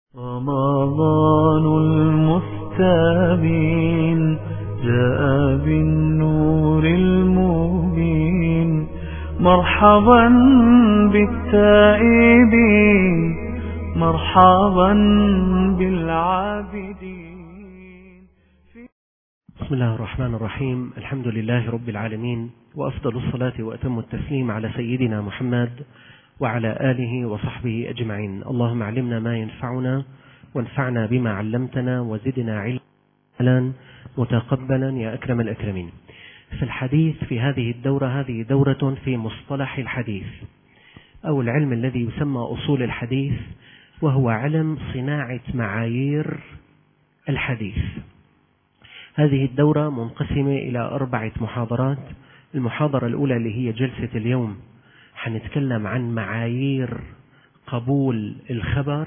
رمضان المستبين جاء بالنور المبين، مرحبا بالتائبين، مرحبا بالعابدين. بسم الله الرحمن الرحيم. الحمد لله رب العالمين، وأفضل الصلاة وأتم التسليم على سيدنا محمد وعلى آله وصحبه أجمعين. اللهم علمنا ما ينفعنا وانفعنا بما علمتنا وزدنا علما متقبلا يا أكرم الأكرمين. في الحديث في هذه الدورة، هذه دورة في مصطلح الحديث أو العلم الذي يسمى أصول الحديث، وهو علم صناعة معايير الحديث. هذه الدورة منقسمة إلى 4 محاضرات. المحاضرة الأولى اللي هي جلسة اليوم حنتكلم عن معايير قبول الخبر،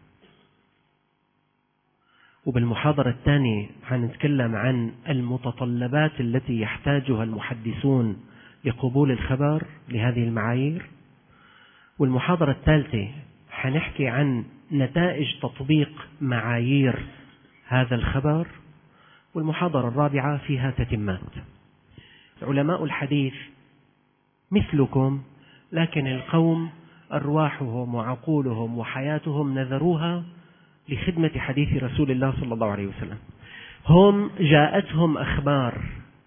وبالمحاضرة الثانية حنتكلم عن المتطلبات التي يحتاجها المحدثون لقبول الخبر لهذه المعايير، والمحاضرة الثالثة حنحكي عن نتائج تطبيق معايير هذا الخبر، والمحاضرة الرابعة فيها تتمات. علماء الحديث مثلكم، لكن القوم أرواحهم وعقولهم وحياتهم نذروها لخدمة حديث رسول الله صلى الله عليه وسلم. هم جاءتهم أخبار،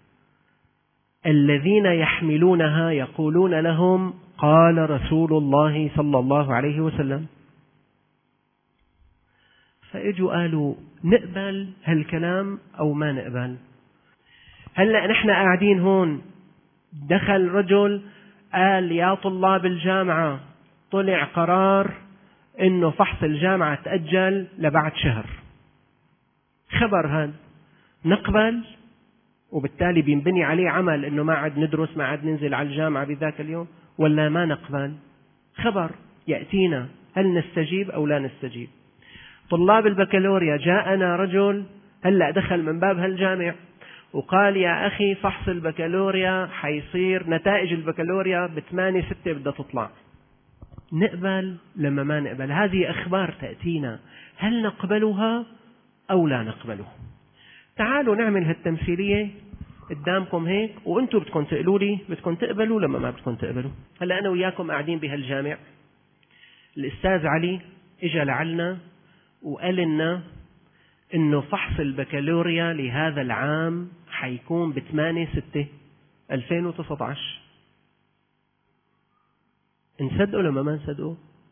الذين يحملونها يقولون لهم قال رسول الله صلى الله عليه وسلم، فإجوا قالوا نقبل هالكلام أو ما نقبل. هلأ نحن قاعدين هون، دخل رجل قال يا طلاب الجامعة طلع قرار إنه فحص الجامعة تأجل لبعد شهر. خبر هذا نقبل، وبالتالي بينبني عليه عمل إنه ما عاد ندرس، ما عاد ننزل على الجامعة بذاك اليوم، ولا ما نقبل؟ خبر يأتينا، هل نستجيب أو لا نستجيب؟ طلاب البكالوريا جاءنا رجل هلأ دخل من باب هالجامع وقال يا أخي فحص البكالوريا حيصير نتائج البكالوريا ب8/6 بدها تطلع. نقبل لما ما نقبل؟ هذه أخبار تأتينا، هل نقبلها أو لا نقبلها؟ تعالوا نعمل هالتمثيلية قدامكم هيك، وانتم بدكم تقولوا لي بدكم تقبلوا لما ما بدكم تقبلوا. هلأ أنا وياكم قاعدين بهالجامع، الأستاذ علي إجا لعلنا وقال لنا إنه فحص البكالوريا لهذا العام حيكون ب8/6/2019. نصدقوا لما ما نصدقوا؟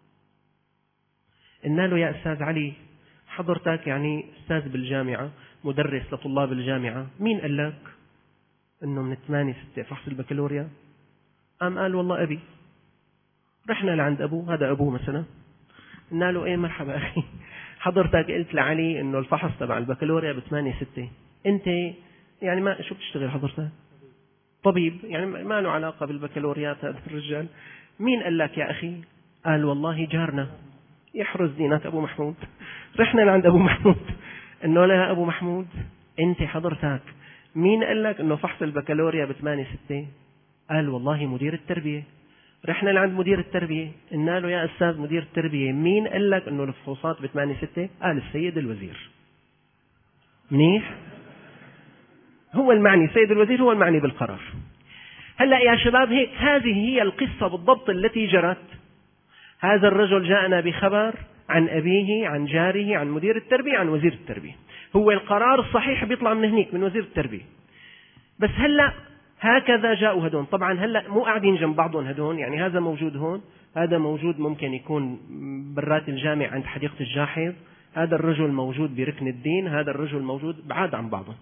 قلنا له يا أستاذ علي حضرتك يعني أستاذ بالجامعة، مدرس لطلاب الجامعة، مين قال لك إنه من 8/6 فحص البكالوريا؟ قال والله أبي. رحنا لعند أبوه، هذا أبوه مثلا، قلنا له إيه مرحبا أخي، حضرتك قلت لعلي إنه الفحص تبع البكالوريا ب8/6، أنت يعني ما شو بتشتغل حضرتك؟ طبيب، يعني ما له علاقة بالبكالوريات هذا الرجال. مين قال لك يا أخي؟ قال والله جارنا يحرز دينات أبو محمود. رحنا لعند أبو محمود، إنه لا أبو محمود أنت حضرتك مين قال لك إنه فحص البكالوريا ب8/6؟ قال والله مدير التربية. رحنا لعند مدير التربية، قلنا له يا أستاذ مدير التربية مين قال لك إنه الفحوصات ب8/6؟ قال السيد الوزير. منيح، هو المعني، السيد الوزير هو المعني بالقرار. هلأ يا شباب هيك هذه هي القصة بالضبط التي جرت. هذا الرجل جاءنا بخبر عن أبيه، عن جاره، عن مدير التربية، عن وزير التربية. هو القرار الصحيح بيطلع من هنيك من وزير التربية. بس هلأ هكذا جاءوا هدون. طبعا هلأ مو قاعدين جنب بعضهم هدون، يعني هذا موجود هون، هذا موجود ممكن يكون برات الجامع عند حديقة الجاحظ، هذا الرجل موجود بركن الدين، هذا الرجل موجود بعاد عن بعضهم.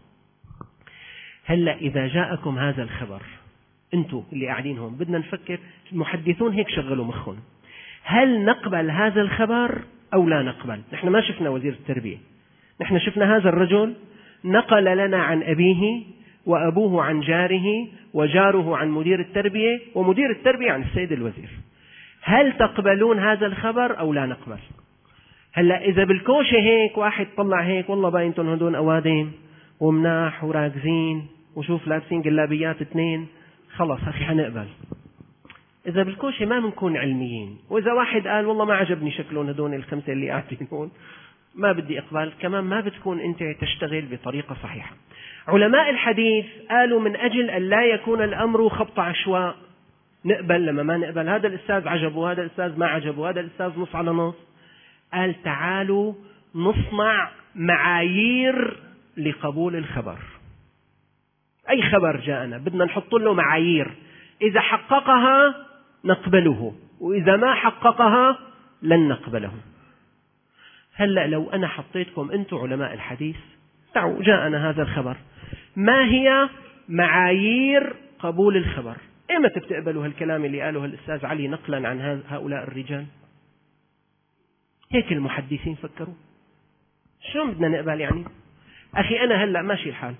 هلأ إذا جاءكم هذا الخبر، أنتوا اللي قاعدين هون بدنا نفكر، المحدثون هيك شغلوا مخهم، هل نقبل هذا الخبر أو لا نقبل؟ نحن ما شفنا وزير التربية، نحن شفنا هذا الرجل نقل لنا عن أبيه، وأبوه عن جاره، وجاره عن مدير التربية، ومدير التربية عن السيد الوزير. هل تقبلون هذا الخبر أو لا نقبل؟ هلأ إذا بالكوشة هيك واحد طلع هيك والله باينتون هدون أوادم ومناح وراكزين وشوف لابسين جلابيات 2، خلص أخي حنقبل. إذا بالكوشة ما بنكون علميين. وإذا واحد قال والله ما عجبني شكلهم هدول الخمسة اللي قاعدين هون، ما بدي إقبال، كمان ما بتكون أنت تشتغل بطريقة صحيحة. علماء الحديث قالوا من أجل أن لا يكون الأمر خبط عشواء، نقبل لما ما نقبل، هذا الأستاذ عجبه، هذا الأستاذ ما عجبه، هذا الأستاذ نص على نص، قال تعالوا نصنع معايير لقبول الخبر. أي خبر جاءنا بدنا نحط له معايير، إذا حققها نقبله، وإذا ما حققها لن نقبله. هلأ لو أنا حطيتكم أنتم علماء الحديث، تعالوا جاءنا هذا الخبر، ما هي معايير قبول الخبر؟ إمتى بتقبلوا هالكلام اللي قاله الأستاذ علي نقلا عن هؤلاء الرجال؟ هيك المحدثين فكروا. شو بدنا نقبل يعني؟ أخي أنا هلأ ماشي الحال،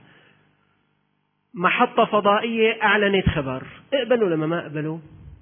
محطة فضائية أعلنت خبر، اقبلوا لما ما اقبلوا؟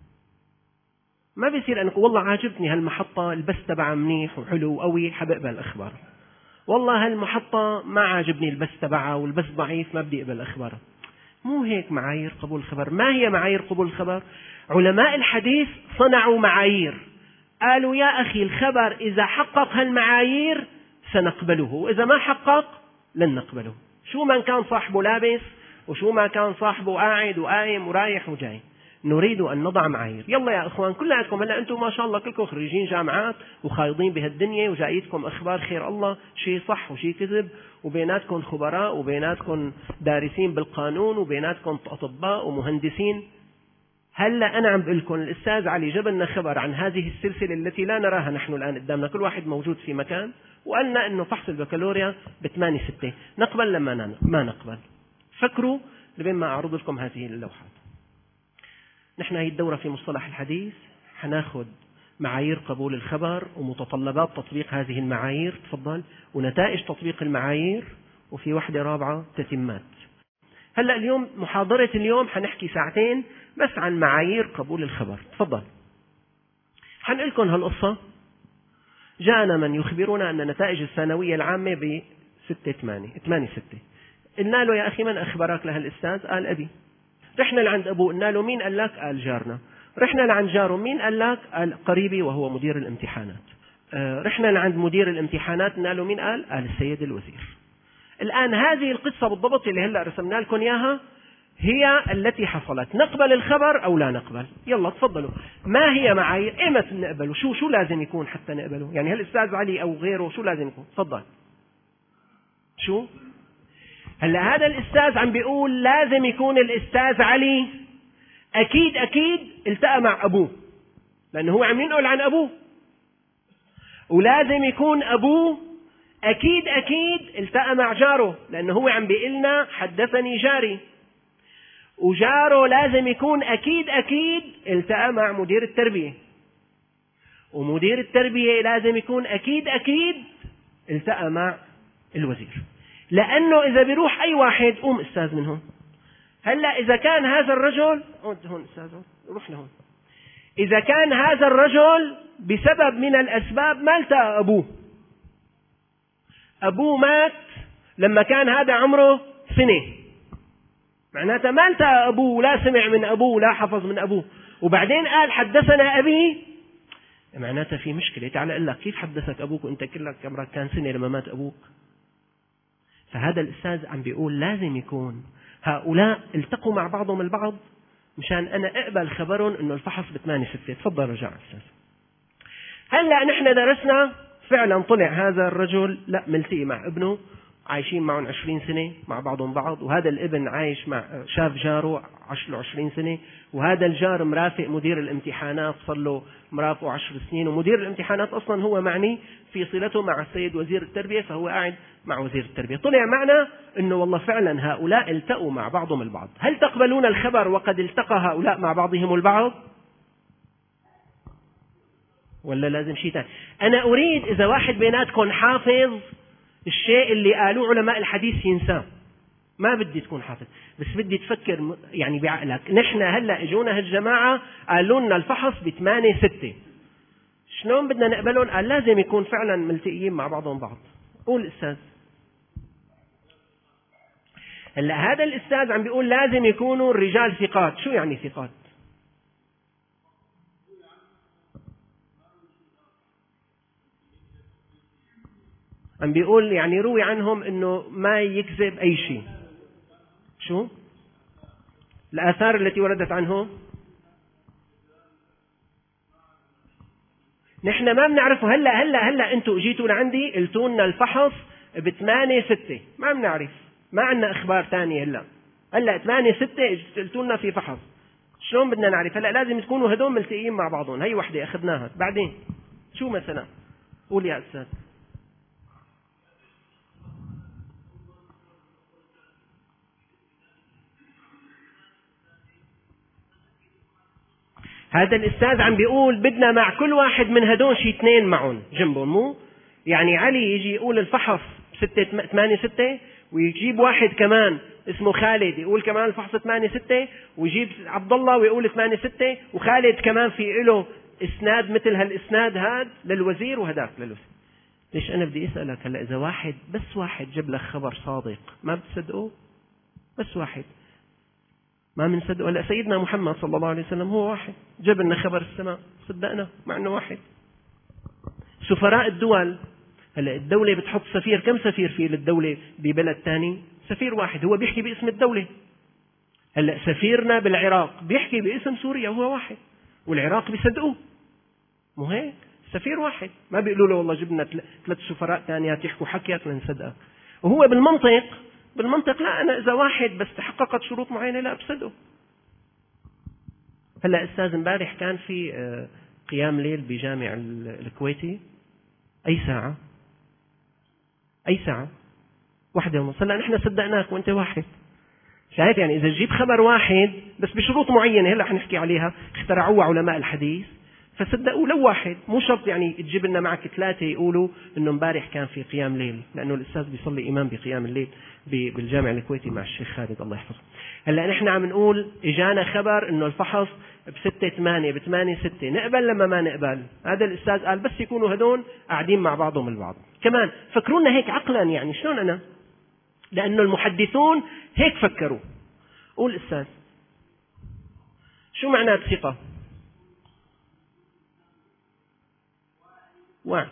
ما بيصير أنك والله عاجبني هالمحطة، البث تبعها منيح وحلو وقوي حبقبل الأخبار، والله هالمحطة ما عاجبني البث تبعها والبث ضعيف ما بدي أقبل أخبارها. مو هيك معايير قبول الخبر. ما هي معايير قبول الخبر؟ علماء الحديث صنعوا معايير، قالوا يا أخي الخبر إذا حقق هالمعايير سنقبله، وإذا ما حقق لن نقبله، شو ما كان صاحبه لابس وشو ما كان صاحبه قاعد وقايم ورايح وجاي. نريد أن نضع معايير. يلا يا أخوان كلكم هلا أنتم ما شاء الله كلكم خريجين جامعات وخايضين بهالدنيا وجايتكم أخبار خير الله، شيء صح وشيء كذب، وبيناتكم خبراء وبيناتكم دارسين بالقانون وبيناتكم أطباء ومهندسين. هلا أنا عم بقول لكم الأستاذ علي جاب لنا خبر عن هذه السلسلة التي لا نراها نحن الآن قدامنا، كل واحد موجود في مكان، وقالنا إنه فحص البكالوريا ب8/6، نقبل لما ما نقبل. فكروا لبين ما أعرض لكم هذه اللوحات. نحن هي الدورة في مصطلح الحديث حناخد معايير قبول الخبر ومتطلبات تطبيق هذه المعايير، تفضل، ونتائج تطبيق المعايير، وفي وحدة رابعة تتمات. هلأ اليوم محاضرة اليوم حنحكي ساعتين بس عن معايير قبول الخبر. تفضل. حنقول لكم هالقصة. جاءنا من يخبرنا أن نتائج الثانوية العامة ب8/6. قلنا له يا أخي من أخبرك لها الأستاذ؟ قال أبي. رحنا لعند أبوه، قلنا له مين قال لك؟ قال جارنا. رحنا لعند جاره، مين قال لك؟ قال قريبي وهو مدير الامتحانات. رحنا لعند مدير الامتحانات، قلنا له مين قال؟ قال السيد الوزير. الآن هذه القصة بالضبط اللي هلأ رسمنا لكم إياها هي التي حصلت. نقبل الخبر أو لا نقبل؟ يلا تفضلوا. ما هي معايير؟ إيمت نقبله؟ شو لازم يكون حتى نقبله؟ يعني هل الأستاذ علي أو غيره شو لازم يكون؟ تفضل. شو؟ هلا هذا الأستاذ عم بيقول لازم يكون الأستاذ علي أكيد التقى مع أبوه، لأنه هو عم ينقل عن أبوه، ولازم يكون أبوه أكيد التقى مع جاره، لأنه هو عم بيقلنا حدثني جاري، وجاره لازم يكون أكيد التقى مع مدير التربية، ومدير التربية لازم يكون أكيد التقى مع الوزير. لأنه إذا بيروح أي واحد قوم أستاذ من هون. هلأ إذا كان هذا الرجل هون أستاذ روح لهون، إذا كان هذا الرجل بسبب من الأسباب ما التقى أبوه مات لما كان هذا عمره 1 سنة، معناتها ما التقى أبوه، لا سمع من أبوه لا حفظ من أبوه، وبعدين قال حدثنا أبي، معناتها في مشكلة. تعال أقول لك كيف حدثك أبوك وأنت كلك عمرك كان 1 سنة لما مات أبوك؟ فهذا الأستاذ عم بيقول لازم يكون هؤلاء التقوا مع بعضهم البعض مشان أنا أقبل خبرهم إنه الفحص ب8/6. تفضل رجع أستاذ. هلأ نحن درسنا فعلا طلع هذا الرجل لا ملتقي مع ابنه، عايشين معهم 20 سنة مع بعضهم بعض، وهذا الابن عايش مع شاف جاره 20 سنة، وهذا الجار مرافق مدير الامتحانات صار له مرافقه 10 سنين، ومدير الامتحانات أصلا هو معني في صلته مع السيد وزير التربية، فهو قاعد مع وزير التربية. طلع معنا إنه والله فعلا هؤلاء التقوا مع بعضهم البعض. هل تقبلون الخبر وقد التقى هؤلاء مع بعضهم البعض؟ ولا لازم شيء ثاني؟ أنا أريد إذا واحد بيناتكم حافظ الشيء اللي قالوه علماء الحديث ينساه. ما بدي تكون حافظ، بس بدي تفكر يعني بعقلك. نحن هلأ اجونا هالجماعة قالوا لنا الفحص ب8/6، شلون بدنا نقبلهم؟ قال لازم يكون فعلا ملتقيين مع بعضهم بعض. قول أستاذ. هلأ هذا الأستاذ عم بيقول لازم يكونوا الرجال ثقات. شو يعني ثقات؟ عم بيقول يعني روي عنهم انه ما يكذب اي شيء. شو الآثار التي وردت عنهم؟ نحن ما بنعرفه. هلا انتوا اجيتوا لعندي قلتوا لنا الفحص ب8/6، ما بنعرف، ما عندنا اخبار ثانيه. هلا 8/6 قلتوا لنا في فحص، شلون بدنا نعرف؟ هلا لازم تكونوا هدول ملتقيين مع بعضهم. هي وحده اخذناها، بعدين شو مثلا؟ قول يا استاذ. هذا الأستاذ عم بيقول بدنا مع كل واحد من هدول شي 2 معهم جنبهم، مو يعني علي يجي يقول الفحص 8/6 ويجيب واحد كمان اسمه خالد يقول كمان الفحص 8/6، ويجيب عبد الله ويقول 8/6، وخالد كمان في له إسناد مثل هالإسناد هذا للوزير وهداك للوزير. ليش أنا بدي أسألك هلا إذا واحد بس واحد جاب لك خبر صادق ما بتصدقه؟ بس واحد ما بنصدقه. هلا سيدنا محمد صلى الله عليه وسلم هو واحد جاب لنا خبر السماء صدقنا مع انه واحد. سفراء الدول، هلا الدولة بتحط سفير، كم سفير في للدولة ببلد ثاني؟ سفير واحد هو بيحكي باسم الدولة. هلا سفيرنا بالعراق بيحكي باسم سوريا وهو واحد، والعراق بيصدقوه، مو هيك؟ سفير واحد، ما بيقولوا له والله جبنا 3 سفراء ثانيات يحكوا حكيك لنصدقك. وهو بالمنطق لا، أنا إذا واحد بس تحققت شروط معينة لا بصدقه. هلا أستاذ امبارح كان في قيام ليل بجامع الكويتي، أي ساعة 1:30. هلا نحن صدقناك وأنت واحد. شايف يعني إذا تجيب خبر واحد بس بشروط معينة هلا حنحكي عليها اخترعوها علماء الحديث، فصدقوا لو واحد، مو شرط يعني تجيب لنا معك 3 يقولوا انه امبارح كان في قيام ليل، لانه الاستاذ بيصلي امام بقيام الليل بالجامع الكويتي مع الشيخ خالد الله يحفظه. هلا نحن عم نقول اجانا خبر انه الفحص ب6/8 ب8/6، نقبل لما ما نقبل؟ هذا الاستاذ قال بس يكونوا هدول قاعدين مع بعضهم البعض. كمان فكرونا هيك عقلا، يعني شلون انا؟ لانه المحدثون هيك فكروا. قول استاذ شو معنى الثقة؟ واعي.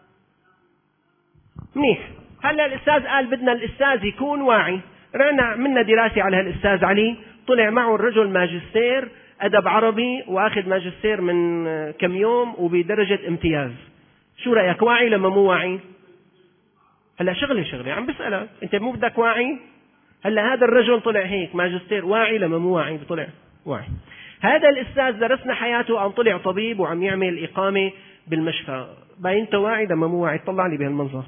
منيح. هلا الأستاذ قال بدنا الأستاذ يكون واعي. رحنا عملنا دراسة على هالأستاذ علي، طلع معه الرجل ماجستير أدب عربي وأخذ ماجستير من كم يوم وبدرجة امتياز. شو رأيك، واعي لما مو واعي؟ هلا شغلة عم بسألك، أنت مو بدك واعي؟ هلا هذا الرجل طلع هيك ماجستير، واعي لما مو واعي؟ طلع واعي. هذا الأستاذ درسنا حياته أن طلع طبيب وعم يعمل إقامة بالمشفى، باين واعي لما مو واعي؟ طلع لي بهالمنظر.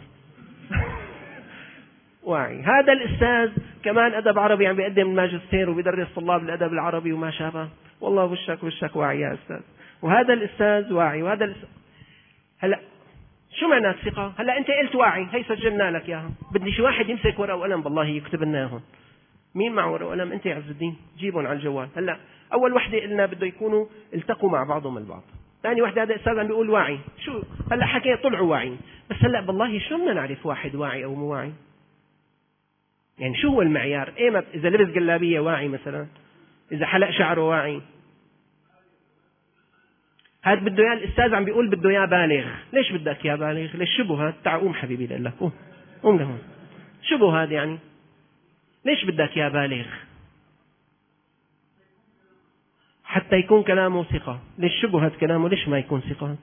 واعي. هذا الأستاذ كمان أدب عربي عم بيقدم الماجستير وبيدرس طلاب الأدب العربي وما شابه، والله وشك واعي يا أستاذ. وهذا الأستاذ واعي وهذا الأستاذ. هلا شو معنى الثقة؟ هلا أنت قلت واعي، هي سجلنا لك إياها. بدي شي واحد يمسك ورقة وقلم بالله يكتب لنا إياهم. مين معه ورقة وقلم؟ أنت يا عز الدين، جيبهم على الجوال. هلا أول وحدة قلنا بده يكونوا التقوا مع بعضهم البعض. ثاني وحدة هذا الأستاذ عم بيقول واعي. شو هلا حكي طلعوا واعي، بس هلا بالله شو بدنا نعرف واحد واعي أو مو واعي؟ يعني شو هو المعيار؟ إيه إذا لبس جلابية واعي مثلا، إذا حلق شعره واعي؟ هذا بده إياه الأستاذ عم بيقول بده إياه بالغ. ليش بدك إياه بالغ؟ ليش شبه هذا؟ تعال قوم حبيبي لقول لك، قوم لهون. شبه هذا يعني ليش بدك إياه بالغ؟ حتى يكون كلامه ثقة. ليش شبه هذا كلامه؟ ليش ما يكون ثقة؟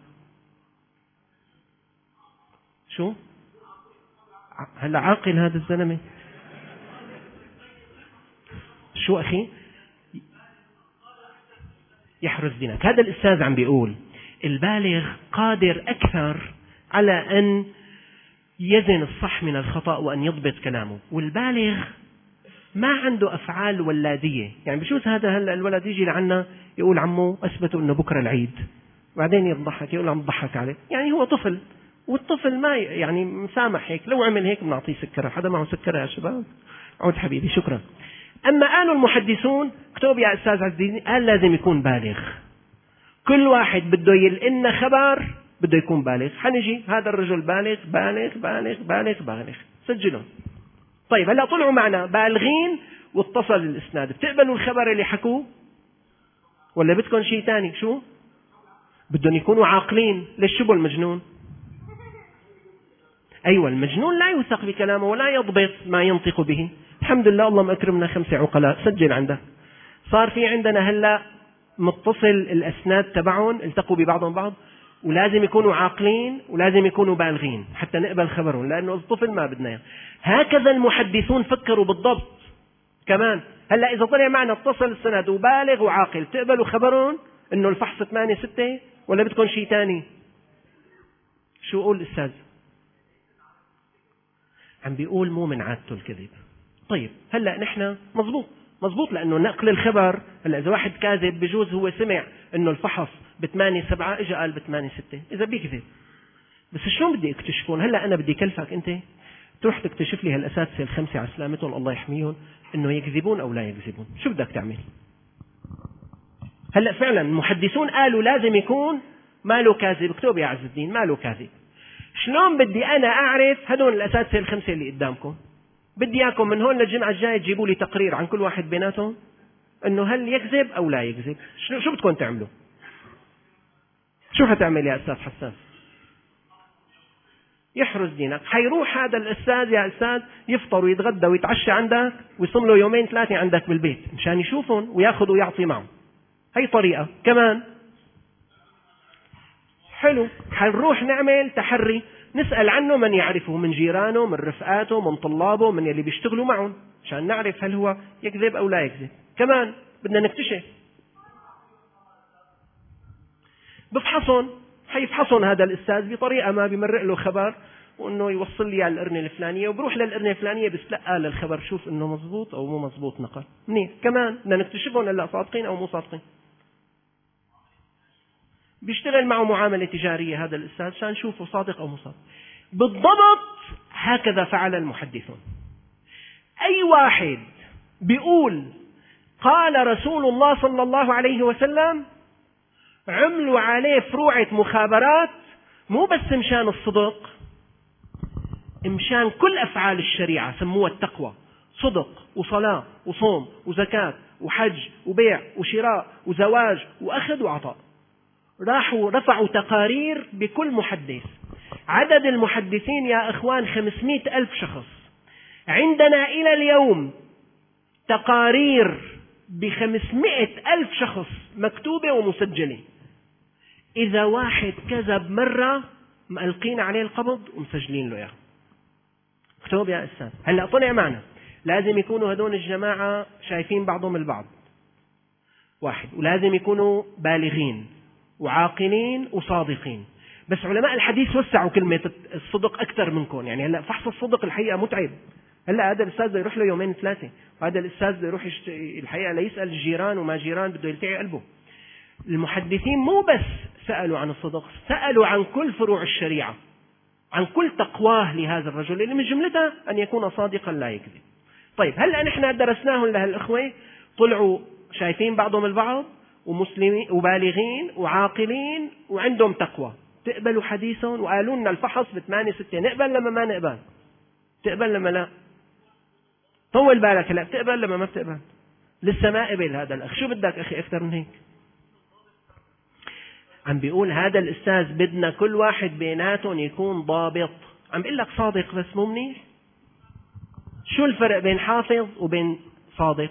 شو هلا عاقل هذا الزلمة؟ شو أخي يحرز دينك. هذا الأستاذ عم بيقول البالغ قادر أكثر على أن يزن الصح من الخطأ وأن يضبط كلامه، والبالغ ما عنده أفعال ولادية. يعني بشوز هذا هلا الولد يجي لعنا يقول عمو أثبتوا إنه بكرة العيد، بعدين يضحك يقول عم ضحك عليه، يعني هو طفل، والطفل ما يعني مسامح هيك، لو عمل هيك بنعطيه سكرة. حدا معه سكرة يا شباب؟ عود حبيبي شكرا. أما قالوا المحدثون اكتب يا أستاذ عز الدين، قال لازم يكون بالغ. كل واحد بده يلقنا خبر بده يكون بالغ. حنجي هذا الرجل بالغ بالغ بالغ بالغ بالغ، سجلهم. طيب هلا طلعوا معنا بالغين واتصل الإسناد، بتقبلوا الخبر اللي حكوه ولا بدكم شيء ثاني؟ شو بدهم يكونوا عاقلين؟ ليش شبه المجنون؟ أيوة المجنون لا يوثق بكلامه ولا يضبط ما ينطق به. الحمد لله اللهم أكرمنا 5 عقلاء. سجل عندك، صار في عندنا هلأ متصل الأسناد تبعهم التقوا ببعضهم بعض، ولازم يكونوا عاقلين ولازم يكونوا بالغين حتى نقبل خبرهم، لأنه الطفل ما بدنا إياه. هكذا المحدثون فكروا بالضبط كمان. هلأ إذا طلع معنا اتصل السند وبالغ وعاقل، تقبلوا خبرهم إنه الفحص 8-6 ولا بدكم شيء تاني؟ شو قول الأستاذ؟ عم بيقول مو من عادته الكذب. طيب هلأ نحن مزبوط لأنه نقل الخبر. هلأ إذا واحد كاذب بجوز هو سمع إنه الفحص 8-7 إجا قال 8-6، إذا بيكذب. بس شلون بدي اكتشفون؟ هلأ أنا بدي كلفك أنت تروح تكتشف لي هالأساتذة ال5 على سلامتهم الله يحميهم إنه يكذبون أو لا يكذبون. شو بدك تعمل؟ هلأ فعلا المحدثون قالوا لازم يكون ماله كاذب. اكتب يا عز الدين ماله كاذب. شلون بدي أنا أعرف هدول الأساتذة ال5 اللي قدامكم؟ بدي إياكم من هون للجمعة الجاية تجيبوا لي تقرير عن كل واحد بيناتهم إنه هل يكذب أو لا يكذب. شو بدكم تعملوا؟ شو حتعمل يا أستاذ حسان؟ يحرز دينك. حيروح هذا الأستاذ يا أستاذ يفطر ويتغدى ويتعشى عندك ويصم له 2-3 عندك بالبيت مشان يشوفهم وياخذ ويعطي معه. هي طريقة كمان حلو. حنروح نعمل تحري، نسأل عنه من يعرفه من جيرانه من رفقاته من طلابه من يلي بيشتغلوا معهم عشان نعرف هل هو يكذب أو لا يكذب. كمان بدنا نكتشف. بفحصهم، حيفحصهم هذا الأستاذ بطريقة ما، بيمرق له خبر وإنه يوصل لي على القرنة الفلانية، وبروح للقرنة الفلانية بستلقى للخبر شوف إنه مزبوط أو مو مزبوط نقل. منيح. كمان بدنا نكتشفهم هلا صادقين أو مو صادقين. بيشتغل معه معاملة تجارية هذا الأستاذ عشان نشوفه صادق أو مو صادق. بالضبط هكذا فعل المحدثون. أي واحد بيقول قال رسول الله صلى الله عليه وسلم عملوا عليه فروعة مخابرات، مو بس مشان الصدق، مشان كل أفعال الشريعة سموها التقوى، صدق وصلاة وصوم وزكاة وحج وبيع وشراء وزواج وأخذ وعطاء. راحوا رفعوا تقارير بكل محدث. عدد المحدثين يا أخوان 500,000 شخص. عندنا إلى اليوم تقارير ب500,000 شخص مكتوبة ومسجلة. إذا واحد كذب مرة مألقين عليه القبض ومسجلين له إياه. اكتب يا أستاذ. هلأ طلع معنا لازم يكونوا هدول الجماعة شايفين بعضهم البعض واحد، ولازم يكونوا بالغين وعاقلين وصادقين. بس علماء الحديث وسعوا كلمة الصدق أكثر منكم. يعني هلأ فحص الصدق الحقيقة متعب. هلأ هذا الأستاذ بده يروح له 2-3، وهذا الأستاذ بده يروح الحقيقة ليسأل الجيران وما جيران بده يلتعي قلبه. المحدثين مو بس سألوا عن الصدق، سألوا عن كل فروع الشريعة، عن كل تقواه لهذا الرجل اللي من جملتها أن يكون صادقا لا يكذب. طيب هلأ نحن درسناهم لهالإخوة، طلعوا شايفين بعضهم البعض ومسلمين وبالغين وعاقلين وعندهم تقوى. تقبلوا حديثهم؟ وقالوا لنا الفحص 8-6. نقبل لما ما نقبل؟ تقبل لما لا؟ طول بالك هلا. بتقبل لما ما بتقبل؟ لسه ما قبل هذا الأخ. شو بدك أخي أكثر من هيك؟ عم بيقول هذا الأستاذ بدنا كل واحد بيناتهم يكون ضابط. عم بيقول لك صادق بس مو منيح. شو الفرق بين حافظ وبين صادق؟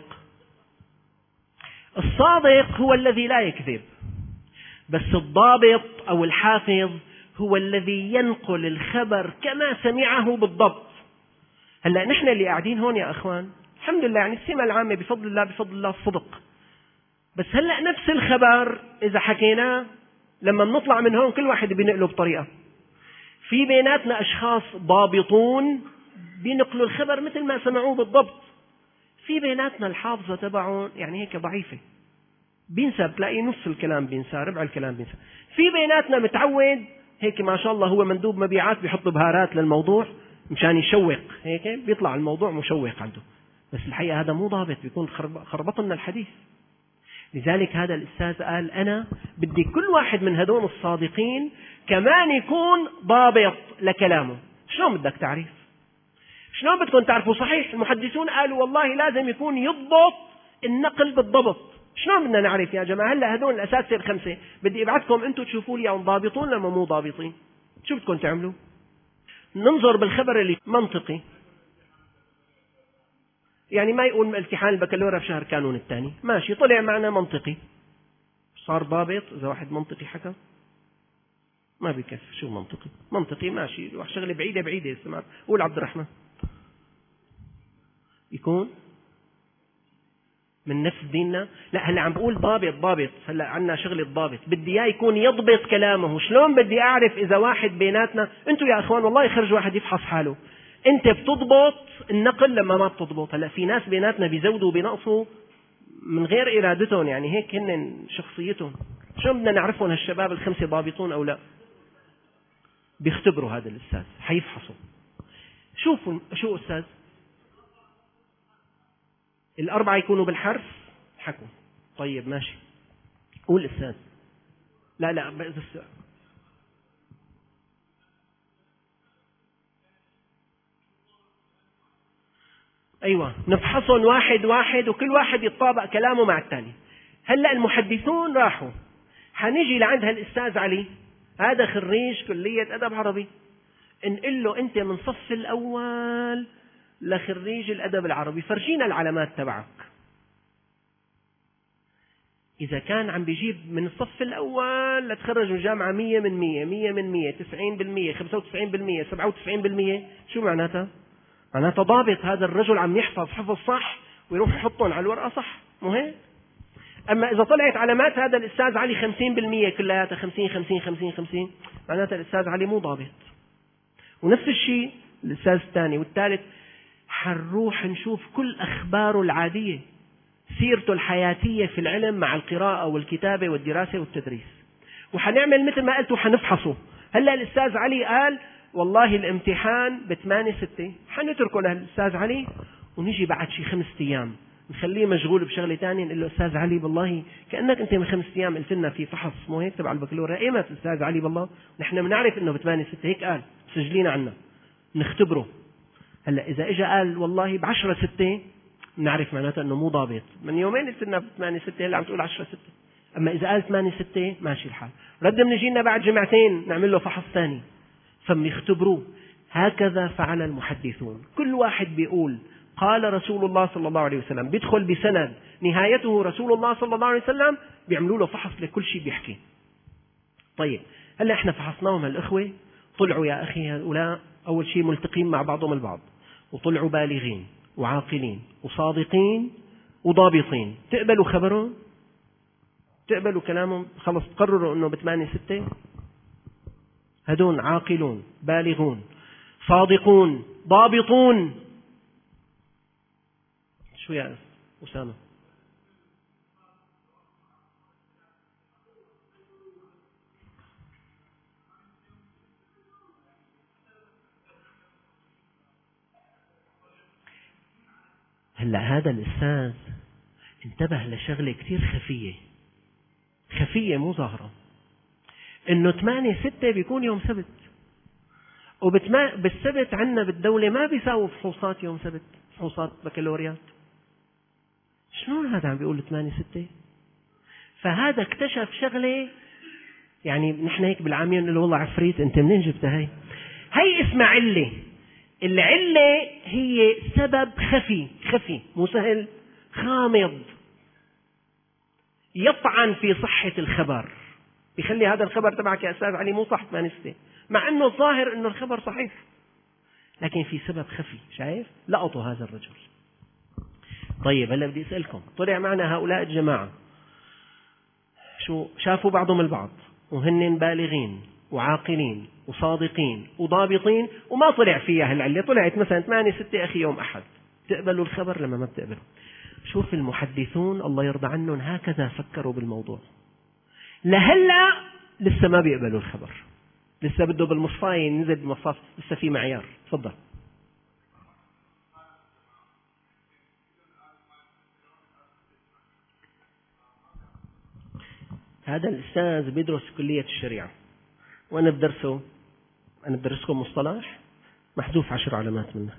الصادق هو الذي لا يكذب، بس الضابط أو الحافظ هو الذي ينقل الخبر كما سمعه بالضبط. هلأ نحن اللي قاعدين هون يا أخوان الحمد لله يعني السمة العامة بفضل الله الصدق. بس هلأ نفس الخبر إذا حكيناه لما بنطلع من هون كل واحد بينقله بطريقة. في بيناتنا أشخاص ضابطون بينقلوا الخبر مثل ما سمعوه بالضبط. في بيناتنا الحافظة تبعهم يعني هيك ضعيفة، بينسى، بتلاقي نص الكلام بينسى، ربع الكلام بينسى. في بيناتنا متعود هيك ما شاء الله هو مندوب مبيعات بيحط بهارات للموضوع مشان يشوق، هيك بيطلع الموضوع مشوق عنده، بس الحقيقة هذا مو ضابط، بيكون خربطنا الحديث. لذلك هذا الأستاذ قال أنا بدي كل واحد من هدول الصادقين كمان يكون ضابط لكلامه. شلون بدك تعرف؟ شلون بدكم تعرفوا؟ صحيح المحدثون قالوا والله لازم يكون يضبط النقل بالضبط. شلون بدنا نعرف يا جماعة؟ هلا هدول الأساتذة الخمسة بدي ابعثكم انتم تشوفوا لي ضابطون لما مو ضابطين. شو بدكم تعملوا؟ ننظر بالخبر اللي منطقي. يعني ما يقول امتحان البكالوريا في شهر كانون الثاني، ماشي، طلع معنا منطقي، صار ضابط. إذا واحد منطقي حكى ما بيكفي. شو منطقي؟ منطقي ماشي، شغلة بعيدة بعيدة. اسمع، قول عبد الرحمن. يكون من نفس ديننا؟ لا، هلا عم بقول ضابط. هلا عنا شغلة ضابط، بدي اياه يكون يضبط كلامه. شلون بدي اعرف اذا واحد بيناتنا؟ انتوا يا اخوان والله يخرج واحد يفحص حاله. انت بتضبط النقل لما ما بتضبط. هلا في ناس بيناتنا بيزودوا وبينقصوا من غير ارادتهم، يعني هيك هن شخصيتهم. شو بدنا نعرفهم هالشباب الخمسة ضابطون او لا؟ بيختبروا هذا الاستاذ، حيفحصوا. شوفوا شو استاذ، الأربعة يكونوا بالحرف حكوا. طيب ماشي، قول أستاذ. لا بس أيوة، نفحصهم واحد واحد وكل واحد يتطابق كلامه مع الثاني. هلأ المحدثون راحوا، حنيجي لعند هالأستاذ علي، هذا خريج كلية أدب عربي. نقول له أنت من صف الأول لخريج الأدب العربي، فرجينا العلامات تبعك. إذا كان عم بيجيب من الصف الأول لتخرج من الجامعة 100 من 100 100 من 100 90% 95% 97%، شو معناتها؟ معناتها ضابط. هذا الرجل عم يحفظ حفظ صح ويروح يحطهم على الورقة صح، مو هيك؟ أما إذا طلعت علامات هذا الأستاذ علي 50% كلياتها 50 50 50 50، معناتها الأستاذ علي مو ضابط. ونفس الشيء الأستاذ الثاني والثالث. حنروح نشوف كل أخباره العادية، سيرته الحياتية في العلم مع القراءة والكتابة والدراسة والتدريس، وحنعمل مثل ما قلت وحنفحصه. هلأ الأستاذ علي قال والله الامتحان ب8/6، حنتركه للأستاذ علي ونيجي بعد شي 5 أيام نخليه مشغول بشغلة تانية، نقول له أستاذ علي بالله كأنك أنت من 5 أيام قلت لنا في فحص مو هيك تبع البكالوريا. إيه مات أستاذ علي بالله نحن بنعرف إنه ب8/6 هيك قال، سجلينا عنا نختبره. هلأ إذا إجا قال والله ب10/6 نعرف معناته أنه مو ضابط. من يومين قلت لنا ب8/6، هلا عم تقول 10/6. أما إذا قال 8/6 ماشي الحال. رد بنجي لنا بعد جمعتين نعمل له فحص ثاني، فبنختبروه. هكذا فعل المحدثون. كل واحد بيقول قال رسول الله صلى الله عليه وسلم، بيدخل بسند نهايته رسول الله صلى الله عليه وسلم، بيعملوا له فحص لكل شيء بيحكي. طيب هلا احنا فحصناهم الأخوة، طلعوا يا أخي هؤلاء أول شيء ملتقين مع بعضهم البعض، وطلعوا بالغين وعاقلين وصادقين وضابطين. تقبلوا خبرهم؟ تقبلوا كلامهم؟ خلص تقرروا أنه ب8/6 هدون عاقلون بالغون صادقون ضابطون. شو يا أسامة؟ هلا هذا الأستاذ انتبه لشغلة كتير خفية مو ظاهرة، إنه 8/6 بيكون يوم سبت، وبالسبت عندنا بالدولة ما بيساووا فحوصات يوم سبت، فحوصات بكالوريات. شلون هذا عم بيقول 8/6؟ فهذا اكتشف شغلة، يعني نحن هيك بالعامية نقول والله عفريت، أنت منين جبتها هي اسمها علة. العلة هي سبب خفي مو سهل، غامض، يطعن في صحة الخبر، يخلي هذا الخبر تبعك يا أستاذ علي مو صح 8/6، مع أنه الظاهر أنه الخبر صحيح، لكن في سبب خفي. شايف؟ لقطوا هذا الرجل. طيب هلا بدي أسألكم، طلع معنا هؤلاء الجماعة، شو شافوا بعضهم البعض وهن بالغين وعاقلين وصادقين وضابطين، وما طلع فيها العلة، طلعت مثلا 8/6 أخي يوم أحد. تقبلوا الخبر لما ما بتقبلوا؟ شوف المحدثون الله يرضى عنهم هكذا فكروا بالموضوع. لهلا لسه ما بيقبلوا الخبر، لسه بده بالمصفاية نزل بالمصاف، لسه في معيار. تفضل. هذا الأستاذ بيدرس كلية الشريعة، وأنا بدرسه، أنا بدرسكم مصطلح محذوف 10 علامات منه.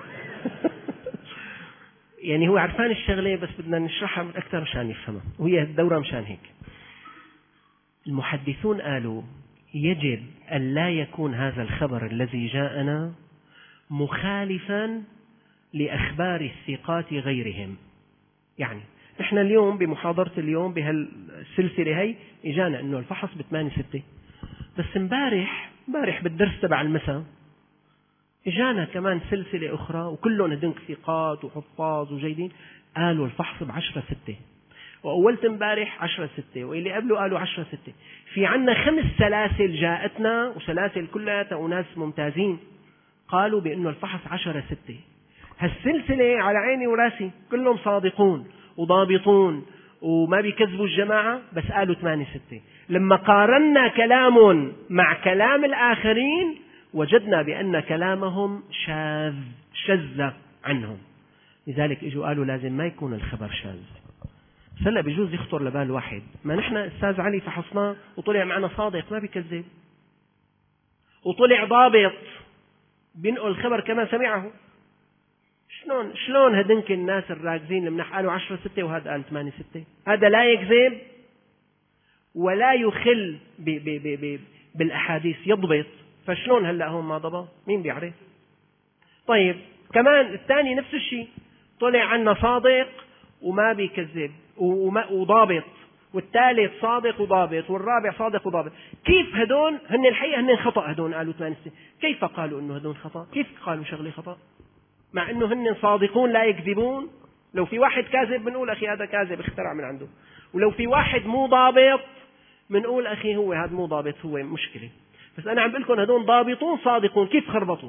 يعني هو عرفان الشغلة بس بدنا نشرحها أكثر مشان يفهمها، وهي الدورة مشان هيك. المحدثون قالوا يجب أن لا يكون هذا الخبر الذي جاءنا مخالفا لأخبار الثقات غيرهم. يعني نحن اليوم بمحاضرة اليوم بهالسلسلة هي إجانا أنه الفحص ب8/6، بس امبارح بالدرس تبع المساء إجانا كمان سلسلة أخرى وكلهم هدنك ثقات وحفاظ وجيدين قالوا الفحص ب10/6، وأولت امبارح 10/6، واللي قبله قالوا 10/6. في عنا 5 سلاسل جاءتنا، وسلاسل كلها وناس ممتازين قالوا بأنه الفحص 10/6. هالسلسلة على عيني وراسي، كلهم صادقون وضابطون وما بيكذبوا الجماعة، بس قالوا 8/6. لما قارنا كلام مع كلام الآخرين وجدنا بأن كلامهم شذ عنهم، لذلك اجوا قالوا لازم ما يكون الخبر شاذ. هلا بيجوز يخطر لبال واحد، ما نحن أستاذ علي فحصناه وطلع معنا صادق ما بيكذب، وطلع ضابط بينقل الخبر كما سمعه. شلون هدنك الناس الراكزين اللي قالوا 10/6 وهذا قال 8/6؟ هذا لا يكذب ولا يخل بالأحاديث، يضبط. فشلون هلأ هون ما ضبط؟ مين بيعرف؟ طيب كمان الثاني نفس الشيء، طلع عنا صادق وما بيكذب وضابط، والثالث صادق وضابط، والرابع صادق وضابط. كيف هدون هن الحقيقة هن خطأ؟ هدون قالوا 8/6. كيف قالوا إنه هدون خطأ؟ كيف قالوا شغلة خطأ مع إنه هن صادقون لا يكذبون؟ لو في واحد كاذب بنقول أخي هذا كاذب اخترع من عنده، ولو في واحد مو ضابط بنقول أخي هو هذا مو ضابط هو مشكلة. بس أنا عم بقول لكم هدون ضابطون صادقون، كيف خربطوا؟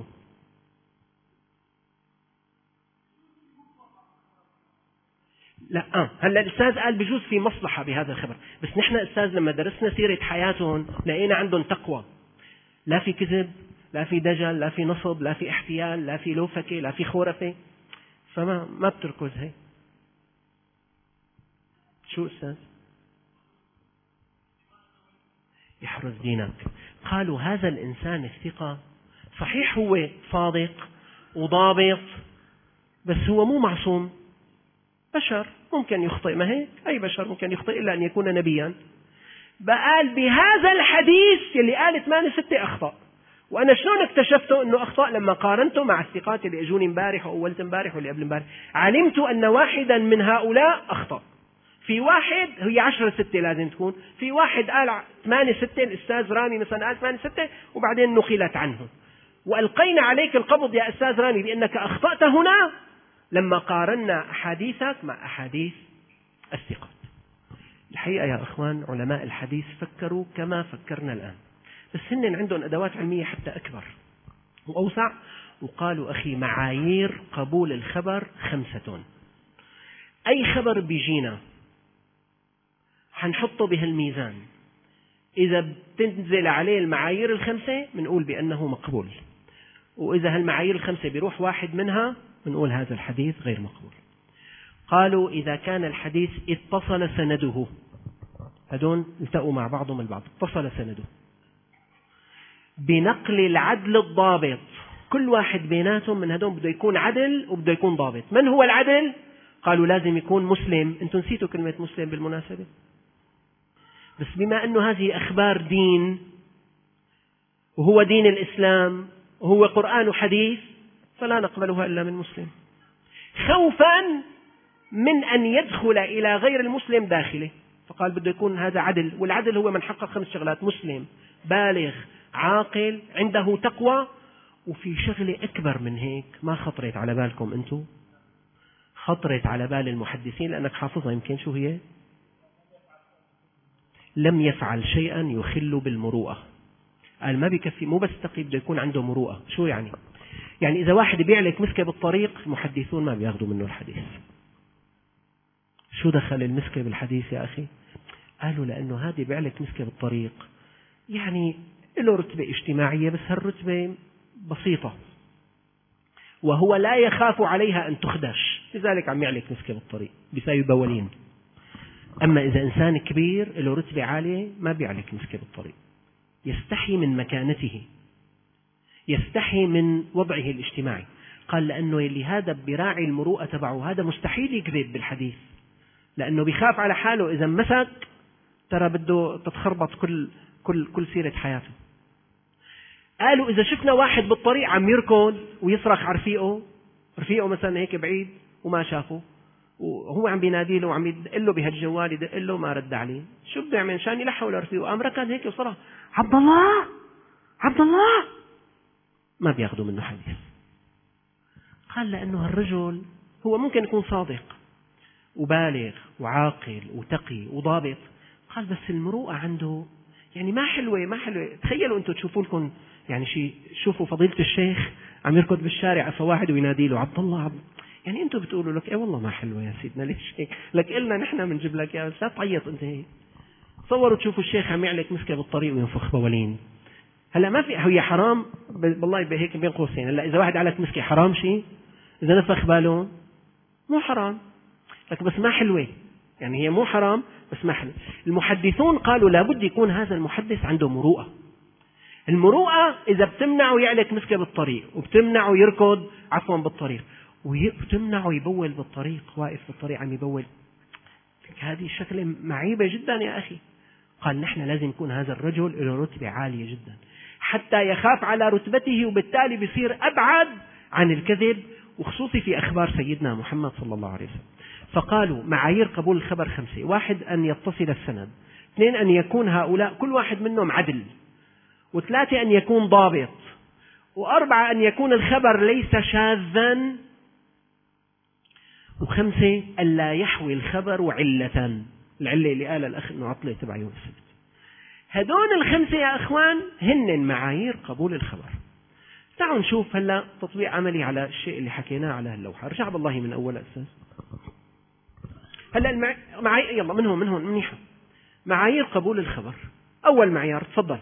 لا هلا الأستاذ قال بجوز في مصلحة بهذا الخبر، بس نحن أستاذ لما درسنا سيرة حياتهم لقينا عندهم تقوى، لا في كذب، لا في دجل، لا في نصب، لا في احتيال، لا في لوفكة، لا في خورفة، فما بتركز هي. شو أستاذ؟ يحرز دينك. قالوا هذا الإنسان الثقة صحيح هو صادق وضابط، بس هو مو معصوم، بشر ممكن يخطئ، ما هيك؟ أي بشر ممكن يخطئ إلا أن يكون نبيا. بقال بهذا الحديث اللي قال 8/6 أخطأ. وأنا شلون اكتشفته أنه أخطأ؟ لما قارنته مع الثقات اللي اجوني امبارح وأولت امبارح واللي قبل امبارح، علمت أن واحدا من هؤلاء أخطأ. في واحد هي 10/6 لازم تكون، في واحد قال 8/6، الأستاذ رامي مثلا قال 8/6 وبعدين نقلت عنه، وألقينا عليك القبض يا أستاذ رامي بأنك أخطأت هنا لما قارنا أحاديثك مع أحاديث الثقات. الحقيقة يا أخوان علماء الحديث فكروا كما فكرنا الآن، بس هن عندهم أدوات علمية حتى أكبر وأوسع، وقالوا أخي معايير قبول الخبر 5. أي خبر بيجينا حنحطه بهالميزان، إذا بتنزل عليه المعايير 5 بنقول بأنه مقبول، وإذا هالمعايير 5 بيروح واحد منها بنقول هذا الحديث غير مقبول. قالوا إذا كان الحديث اتصل سنده، هدول التقوا مع بعضهم البعض، اتصل سنده بنقل العدل الضابط، كل واحد بيناتهم من هدول بده يكون عدل وبده يكون ضابط. من هو العدل؟ قالوا لازم يكون مسلم. انتم نسيتوا كلمة مسلم بالمناسبة، بس بما أنه هذه أخبار دين وهو دين الإسلام وهو قرآن وحديث فلا نقبلها إلا من مسلم، خوفا من أن يدخل إلى غير المسلم داخله. فقال بده يكون هذا عدل، والعدل هو من حقق 5 شغلات: مسلم، بالغ، عاقل، عنده تقوى. وفي شغلة أكبر من هيك ما خطرت على بالكم أنتم، خطرت على بال المحدثين لأنك حافظها يمكن، شو هي؟ لم يفعل شيئا يخل بالمروءة. قال ما بيكفي، مو بس تقي، بده يكون عنده مروءة. شو يعني؟ يعني إذا واحد بيعلك مسكة بالطريق المحدثون ما بياخذوا منه الحديث. شو دخل المسكة بالحديث يا أخي؟ قالوا لأنه هذه بيعلك مسكة بالطريق يعني له رتبة اجتماعية، بس هالرتبة بسيطة وهو لا يخاف عليها أن تخدش، لذلك عم يعلك مسكة بالطريق بيساوي بولين. أما إذا إنسان كبير له رتبة عالية ما بيعلك مسكة بالطريق، يستحي من مكانته، يستحي من وضعه الاجتماعي. قال لأنه اللي هذا براعي المروءة تبعه، هذا مستحيل يكذب بالحديث لأنه بيخاف على حاله، إذا مسك ترى بده تتخربط كل سيرة حياته. قالوا إذا شفنا واحد بالطريق عم يركض ويصرخ على رفيقه مثلا هيك بعيد وما شافه وهو عم بينادي له وعم يدق له بهالجوال، يدق له ما رد عليه، شو بده يعمل عشان يلحق لرفيقه؟ قام ركض هيك وصرخ عبد الله عبد الله، ما بياخذوا منه حديث. قال لأنه هالرجل هو ممكن يكون صادق وبالغ وعاقل وتقي وضابط، قال بس المروءة عنده يعني ما حلوة. تخيلوا أنتم تشوفوا لكم يعني شوفوا فضيلة الشيخ عم يركض بالشارع فواحد وينادي له عبد الله يعني أنتم بتقولوا لك والله ما حلوة يا سيدنا، ليش هيك؟ لك إلنا نحن بنجيب لك يا لا تعيط أنت هيك. تصوروا تشوفوا الشيخ عم يعلق مسكة بالطريق وينفخ بولين. هلا ما في هي حرام والله هيك بين قوسين. هلا إذا واحد علق مسكة حرام شيء، إذا نفخ باله مو حرام، لكن بس ما حلوة. يعني هي مو حرام بس ما حلوة. المحدثون قالوا لابد يكون هذا المحدث عنده مروءة. المروءة إذا بتمنعه يعلق مسكة بالطريق، وبتمنعه يركض بالطريق، وبتمنعه يبول بالطريق، واقف بالطريق عم يبول، هذه شكلة معيبة جدا يا أخي. قال نحن لازم يكون هذا الرجل له رتبة عالية جدا حتى يخاف على رتبته، وبالتالي بيصير أبعد عن الكذب، وخصوصي في أخبار سيدنا محمد صلى الله عليه وسلم. فقالوا معايير قبول الخبر 5: 1 أن يتصل السند، 2 أن يكون هؤلاء كل واحد منهم عدل، 3 أن يكون ضابط، 4 أن يكون الخبر ليس شاذا، 5 ألا يحوي الخبر علة، العلة اللي قال الأخ إنه عطلة تبع يوم السبت. هدول 5 يا أخوان هن معايير قبول الخبر. تعالوا نشوف هلا تطبيق عملي على الشيء اللي حكيناه على هاللوحة. رجع بالله من أول أساس. هلا معايير يلا من هون منيحة. معايير قبول الخبر. أول معيار، تفضل.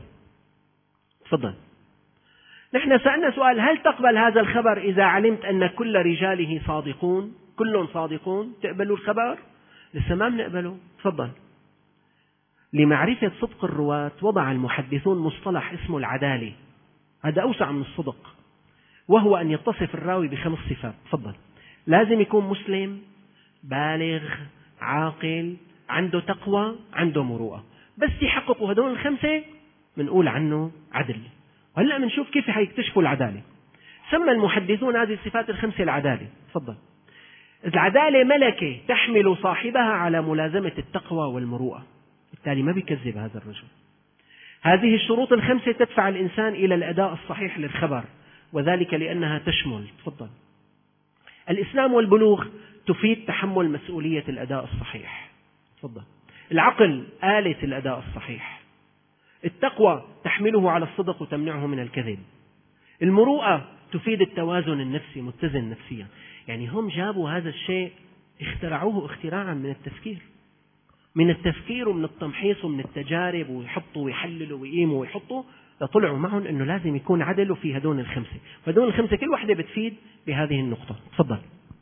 نحن سألنا سؤال: هل تقبل هذا الخبر إذا علمت أن كل رجاله صادقون؟ كلهم صادقون، تقبلوا الخبر؟ لسه ما بنقبله. تفضل. لمعرفة صدق الرواة وضع المحدثون مصطلح اسمه العدالة، هذا أوسع من الصدق، وهو أن يتصف الراوي ب5 صفات. تفضل. لازم يكون مسلم، بالغ، عاقل، عنده تقوى، عنده مروءة. بس يحققوا هدول 5 بنقول عنه عدل. وهلأ بنشوف كيف حيكتشفوا العدالة. سمى المحدثون هذه الصفات 5 العدالة. تفضل. العدالة ملكة تحمل صاحبها على ملازمة التقوى والمروءة، بالتالي ما بيكذب هذا الرجل. هذه الشروط 5 تدفع الإنسان إلى الأداء الصحيح للخبر، وذلك لأنها تشمل: تفضل. الإسلام والبلوغ تفيد تحمل مسؤولية الأداء الصحيح. تفضل. العقل آلة الأداء الصحيح. التقوى تحمله على الصدق وتمنعه من الكذب. المروءة تفيد التوازن النفسي، متزن نفسيا. يعني هم جابوا هذا الشيء، اخترعوه اختراعا من التفكير ومن التمحيص ومن التجارب، ويحطوا ويحللوا ويقيموا ويحطوا، لطلعوا معهم أنه لازم يكون عدل في هدول 5. وهدول 5 كل واحدة بتفيد بهذه النقطة. تفضل.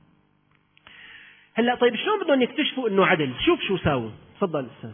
هلأ طيب شلون بدهم يكتشفوا أنه عدل؟ شوف شو ساووا. تفضل أستاذ.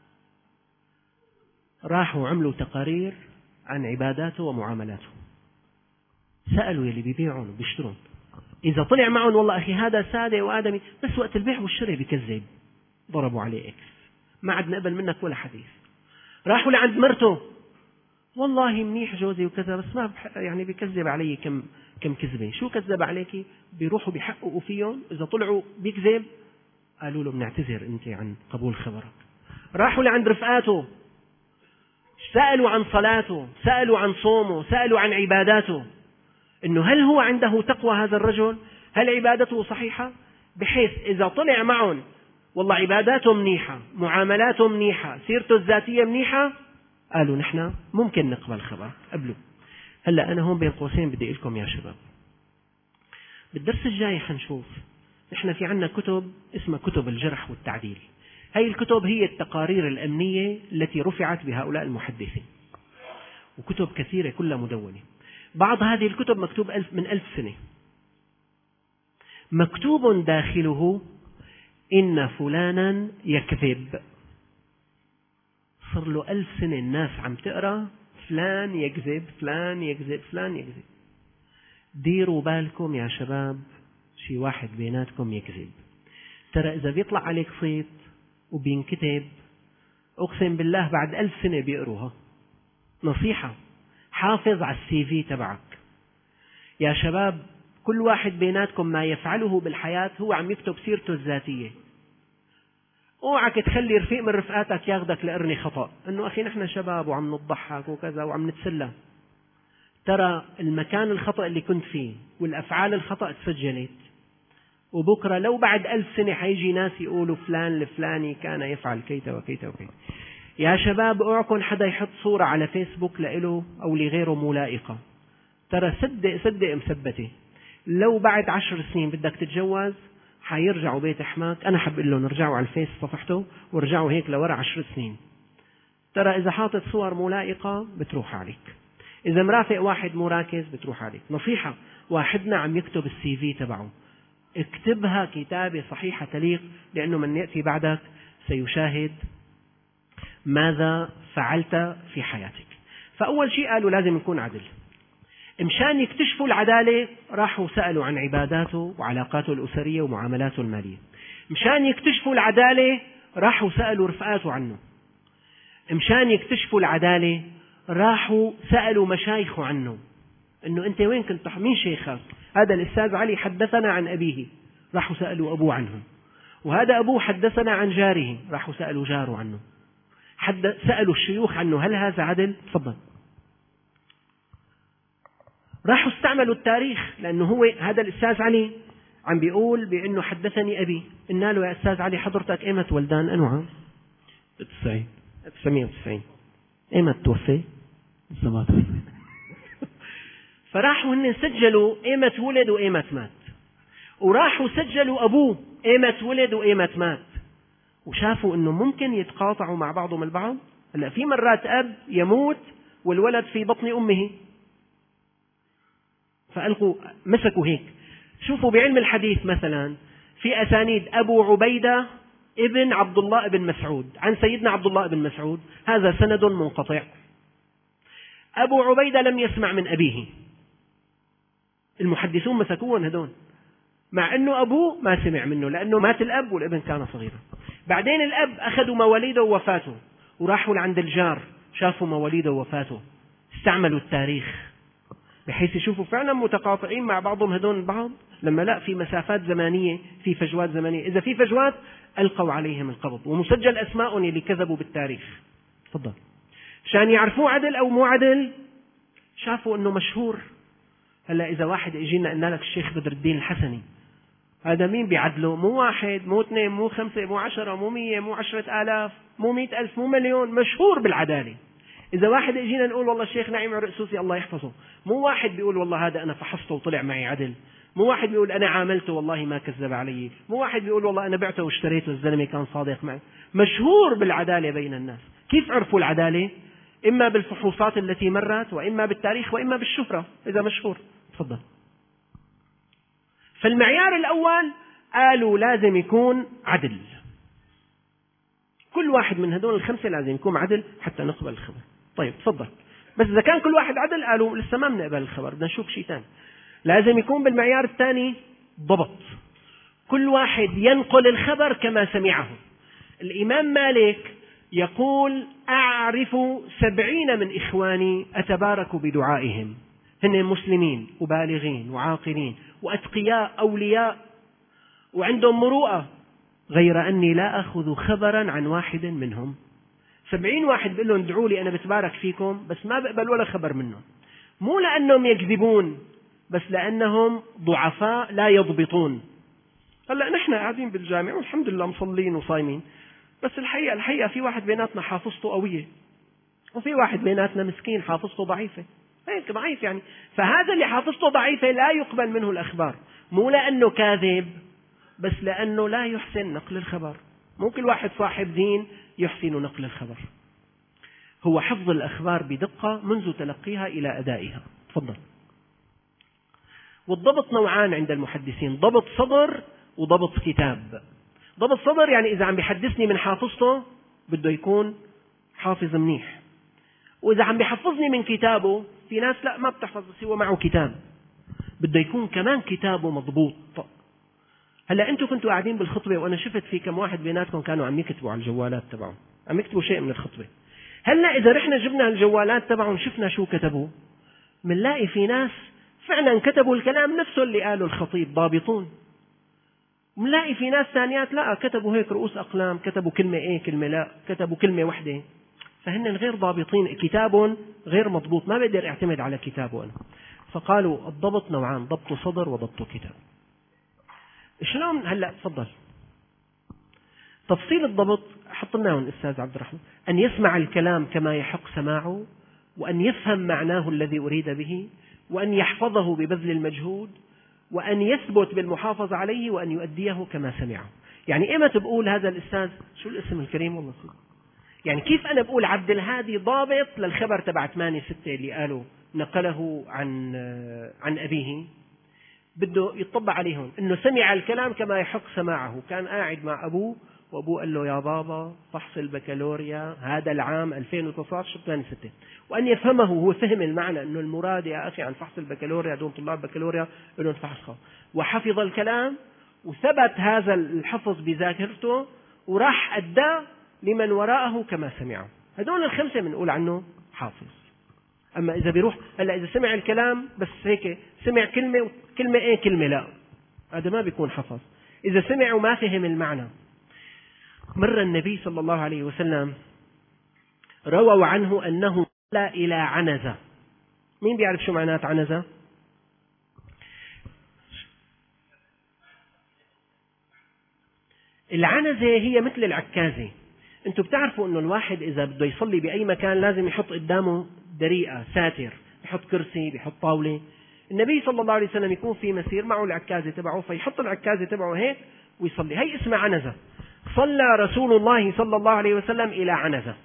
راحوا عملوا تقارير عن عباداته ومعاملاته، سألوا يلي بيبيعون وبيشترون، إذا طلع معهم والله أخي هذا سادة وآدمي، بس وقت البيع والشراء بيكذب، ضربوا عليه إكس، ما عاد نقبل منك ولا حديث. راحوا لعند مرته، والله منيح جوزي وكذا، بس ما يعني بيكذب علي كم كذبة. شو كذب عليك؟ بيروحوا بيحققوا فيهم، إذا طلعوا بيكذب قالوا له بنعتذر أنت عن قبول خبرك. راحوا لعند رفقاته، سألوا عن صلاته، سألوا عن صومه، سألوا عن عباداته، إنه هل هو عنده تقوى هذا الرجل؟ هل عبادته صحيحة؟ بحيث إذا طلع معهم والله عباداته منيحة، معاملاته منيحة، سيرته الذاتية منيحة، قالوا نحن ممكن نقبل خبر قبله. هلأ أنا هون بين قوسين بدي لكم يا شباب، بالدرس الجاي حنشوف نحن في عنا كتب اسمها كتب الجرح والتعديل. هذه الكتب هي التقارير الأمنية التي رفعت بهؤلاء المحدثين، وكتب كثيرة كلها مدونة. بعض هذه الكتب مكتوب من 1000 سنة، مكتوب داخله إن فلانا يكذب. صار له 1000 سنة الناس عم تقرأ فلان يكذب فلان يكذب فلان يكذب. ديروا بالكم يا شباب، شي واحد بيناتكم يكذب، ترى إذا بيطلع عليك صيت وبينكتب، أقسم بالله بعد 1000 سنة بيقروها نصيحة، حافظ على السي في تبعك. يا شباب كل واحد بيناتكم ما يفعله بالحياة هو عم يكتب سيرته الذاتية. اوعك تخلي رفيق من رفقاتك ياخدك لقرني خطأ، انه اخي نحن شباب وعم نضحك وكذا وعم نتسلى. ترى المكان الخطأ اللي كنت فيه والافعال الخطأ تسجلت، وبكرة لو بعد 1000 سنة حيجي ناس يقولوا فلان الفلاني كان يفعل كيت وكيت وكيت. يا شباب اوعكم حدا يحط صورة على فيسبوك لإله او لغيره ملائقة. ترى صدق مثبتة، لو بعد 10 سنين بدك تتجوز حيرجعوا بيت حماك. أنا حب لهم ارجعوا على الفيس صفحته وارجعوا هيك لورا 10 سنين. ترى إذا حاطط صور ملائقة بتروح عليك، إذا مرافق واحد مراكز بتروح عليك. نصيحة، واحدنا عم يكتب السي في تبعه، اكتبها كتابة صحيحة تليق، لأنه من يأتي بعدك سيشاهد ماذا فعلت في حياتك. فأول شيء قالوا لازم يكون عدل. مشان يكتشفوا العدالة راحوا سألوا عن عباداته وعلاقاته الأسرية ومعاملاته المالية. مشان يكتشفوا العدالة راحوا سألوا رفقاته عنه. مشان يكتشفوا العدالة راحوا سألوا مشايخه عنه، إنه أنت وين كنت، مين شيخك؟ هذا الأستاذ علي حدثنا عن أبيه، راحوا سألوا أبوه عنه. وهذا أبوه حدثنا عن جاره، راحوا سألوا جاره عنه. سألوا الشيوخ عنه، هل هذا عدل؟ تفضل. راحوا استعملوا التاريخ، لأنه هو هذا الأستاذ علي عم بيقول بأنه حدثني أبي. قلنا له يا أستاذ علي حضرتك إيمت ولدان؟ أنو عام؟ 1990. إيمت توفي؟ ما توفي. فراحوا هن سجلوا إيمت ولد وإيمت مات، وراحوا سجلوا أبوه إيمت ولد وإيمت مات، وشافوا أنه ممكن يتقاطعوا مع بعضهم البعض. هلا في مرات أب يموت والولد في بطن أمه، فألقوا مسكوا هيك. شوفوا بعلم الحديث مثلا في أسانيد أبو عبيدة ابن عبد الله ابن مسعود عن سيدنا عبد الله ابن مسعود، هذا سند منقطع. أبو عبيدة لم يسمع من أبيه، المحدثون مسكوهم هدون، مع أنه أبوه ما سمع منه لأنه مات الأب والابن كان صغيرا. بعدين الأب أخذوا مواليده ووفاته وراحوا لعند الجار شافوا مواليده ووفاته، استعملوا التاريخ بحيث يشوفوا فعلا متقاطعين مع بعضهم هدون البعض، لما لا في مسافات زمانية، في فجوات زمانية. إذا في فجوات ألقوا عليهم القبض، ومسجل أسماء اللي كذبوا بالتاريخ. تفضل. عشان يعرفوا عدل أو مو عدل، شافوا أنه مشهور. هلا إذا واحد يجينا قلنا لك الشيخ بدر الدين الحسني، هذا مين بيعدله؟ مو واحد، مو اثنين، مو 5، مو 10، مو 100، مو 10,000، مو 100,000، مو مليون، مشهور بالعدالة. إذا واحد يجينا نقول والله الشيخ نعيم عرقسوسي الله يحفظه، مو واحد بيقول والله هذا أنا فحصته وطلع معي عدل، مو واحد بيقول أنا عاملته والله ما كذب علي، مو واحد بيقول والله أنا بعته واشتريته الزلمة كان صادق معي. مشهور بالعدالة بين الناس. كيف عرفوا العدالة؟ إما بالفحوصات التي مرت، وإما بالتاريخ، وإما بالشهرة إذا مشهور. تفضل. فالمعيار الأول قالوا لازم يكون عدل، كل واحد من هذول الخمسة لازم يكون عدل حتى نقبل الخبر. طيب تفضل. بس إذا كان كل واحد عدل قالوا لسه ما بنقبل الخبر، بدنا نشوف شيء ثاني. لازم يكون بالمعيار الثاني ضبط، كل واحد ينقل الخبر كما سمعه. الإمام مالك يقول أعرف 70 من إخواني أتبارك بدعائهم، هن مسلمين وبالغين وعاقلين وأتقياء أولياء وعندهم مروءة، غير أني لا أخذ خبرا عن واحد منهم. 70 واحد بيقول لهم ادعوا لي أنا بتبارك فيكم، بس ما بقبل ولا خبر منهم، مو لأنهم يكذبون، بس لأنهم ضعفاء لا يضبطون. هلأ نحن قاعدين بالجامع والحمد لله مصلين وصايمين، بس الحقيقة في واحد بيناتنا حافظته قوية، وفي واحد بيناتنا مسكين حافظته ضعيفة، هيك ضعيف يعني. فهذا اللي حافظته ضعيفة لا يقبل منه الأخبار، مو لأنه كاذب، بس لأنه لا يحسن نقل الخبر. مو كل واحد صاحب دين يحسن نقل الخبر. هو حفظ الأخبار بدقة منذ تلقيها إلى أدائها. تفضل. والضبط نوعان عند المحدثين، ضبط صدر وضبط كتاب. ضبط صدر يعني إذا عم بيحدثني من حافظته بده يكون حافظ منيح، وإذا عم بيحفظني من كتابه، في ناس لا ما بتحفظ بس هو معه كتاب، بده يكون كمان كتابه مضبوط. هلا أنتم كنتوا قاعدين بالخطبة وأنا شفت في كم واحد بيناتكم كانوا عم يكتبوا على الجوالات تبعهم، عم يكتبوا شيء من الخطبة. هلأ إذا رحنا جبنا الجوالات تبعهم شفنا شو كتبوا، منلاقي في ناس فعلا كتبوا الكلام نفسه اللي قاله الخطيب، ضابطون. منلاقي في ناس ثانيات لا، كتبوا هيك رؤوس أقلام، كتبوا كلمة إيه كلمة لا، كتبوا كلمة واحدة، فهن غير ضابطين، كتاب غير مضبوط، ما بقدر اعتمد على كتابه أنا. فقالوا الضبط نوعان، ضبط صدر وضبط كتاب. شلون هلأ؟ تفضل. تفصيل الضبط حط لنا الأستاذ عبد الرحمن، أن يسمع الكلام كما يحق سماعه، وأن يفهم معناه الذي أريد به، وأن يحفظه ببذل المجهود، وأن يثبت بالمحافظة عليه، وأن يؤديه كما سمعه. يعني إيمتى بقول هذا الأستاذ شو الاسم الكريم والله سيد. يعني كيف أنا بقول عبد الهادي ضابط للخبر تبع 8/6 اللي قالوا نقله عن أبيه، بده يطبع عليهم إنه سمع الكلام كما يحق سماعه، كان قاعد مع أبوه وأبوه قال له يا بابا فحص البكالوريا هذا العام 2019 8/6، وأن يفهمه، هو فهم المعنى أنه المراد يا أخي عن فحص البكالوريا دون طلاب بكالوريا أنه فحصها، وحفظ الكلام وثبت هذا الحفظ بذاكرته وراح أداه لمن وراءه كما سمعه. هذول الخمسة بنقول عنه حافظ. أما إذا بيروح هلا إذا سمع الكلام بس هيك سمع كلمة كلمة إيه كلمة لا، هذا ما بيكون حفظ. إذا سمع وما فهم المعنى. مر النبي صلى الله عليه وسلم رووا عنه أنه صلى إلى عنزة. مين بيعرف شو معنات عنزة؟ العنزة هي مثل العكازة. أنتم بتعرفوا أنه الواحد إذا بده يصلي بأي مكان لازم يحط قدامه دريئة، ساتر، يحط كرسي، يحط طاولة. النبي صلى الله عليه وسلم يكون في مسير معه العكازة تبعه، فيحط العكازة تبعه هيك ويصلي، هي اسمها عنزة. صلى رسول الله صلى الله عليه وسلم إلى عنزة.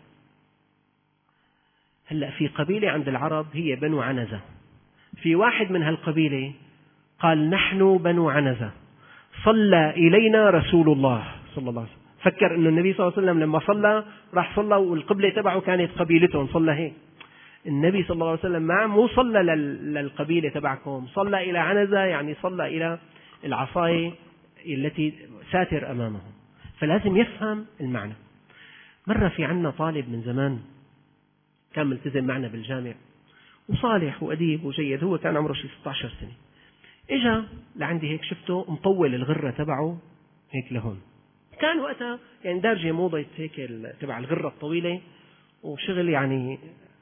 هلأ في قبيلة عند العرب هي بنو عنزة، في واحد من هالقبيلة قال نحن بنو عنزة صلى إلينا رسول الله صلى الله عليه وسلم. فكر أنه النبي صلى الله عليه وسلم لما صلى راح صلى والقبلة تبعه كانت قبيلتهم، صلى هيك. النبي صلى الله عليه وسلم مو صلى للقبيلة تبعكم، صلى إلى عنزة يعني صلى إلى العصاية التي ساتر أمامهم، فلازم يفهم المعنى. مرة في عنا طالب من زمان كان ملتزم معنا بالجامع وصالح وأديب وجيد، هو كان عمره 16 سنة. إجا لعندي هيك شفته مطول الغرة تبعه هيك لهون، كان وقتها يعني دارجة موضة هيك تبع الغرة الطويلة وشغل يعني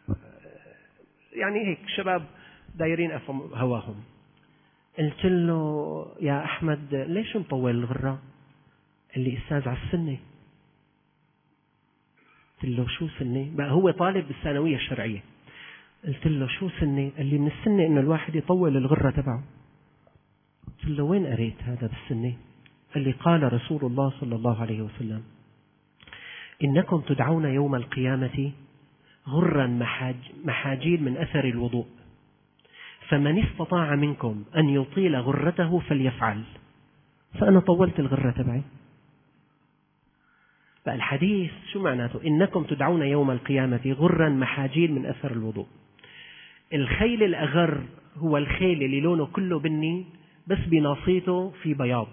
هيك شباب دايرين أفهم هواهم. قلت له يا أحمد ليش مطول الغرة؟ قال لي أستاذ على السنة. قلت له شو سنة؟ بقى هو طالب بالثانوية الشرعية. قلت له شو سنة؟ قال لي من السنة إنه الواحد يطول الغرة تبعه. قلت له وين قريت هذا بالسنة؟ قال لي قال رسول الله صلى الله عليه وسلم إنكم تدعون يوم القيامة غرا محاجيل من أثر الوضوء، فمن استطاع منكم أن يطيل غرته فليفعل. فأنا طولت الغرة تبعي. فالحديث شو معناته؟ إنكم تدعون يوم القيامة غرا محاجيل من أثر الوضوء. الخيل الأغر هو الخيل اللي لونه كله بني بس بناصيته في بياض،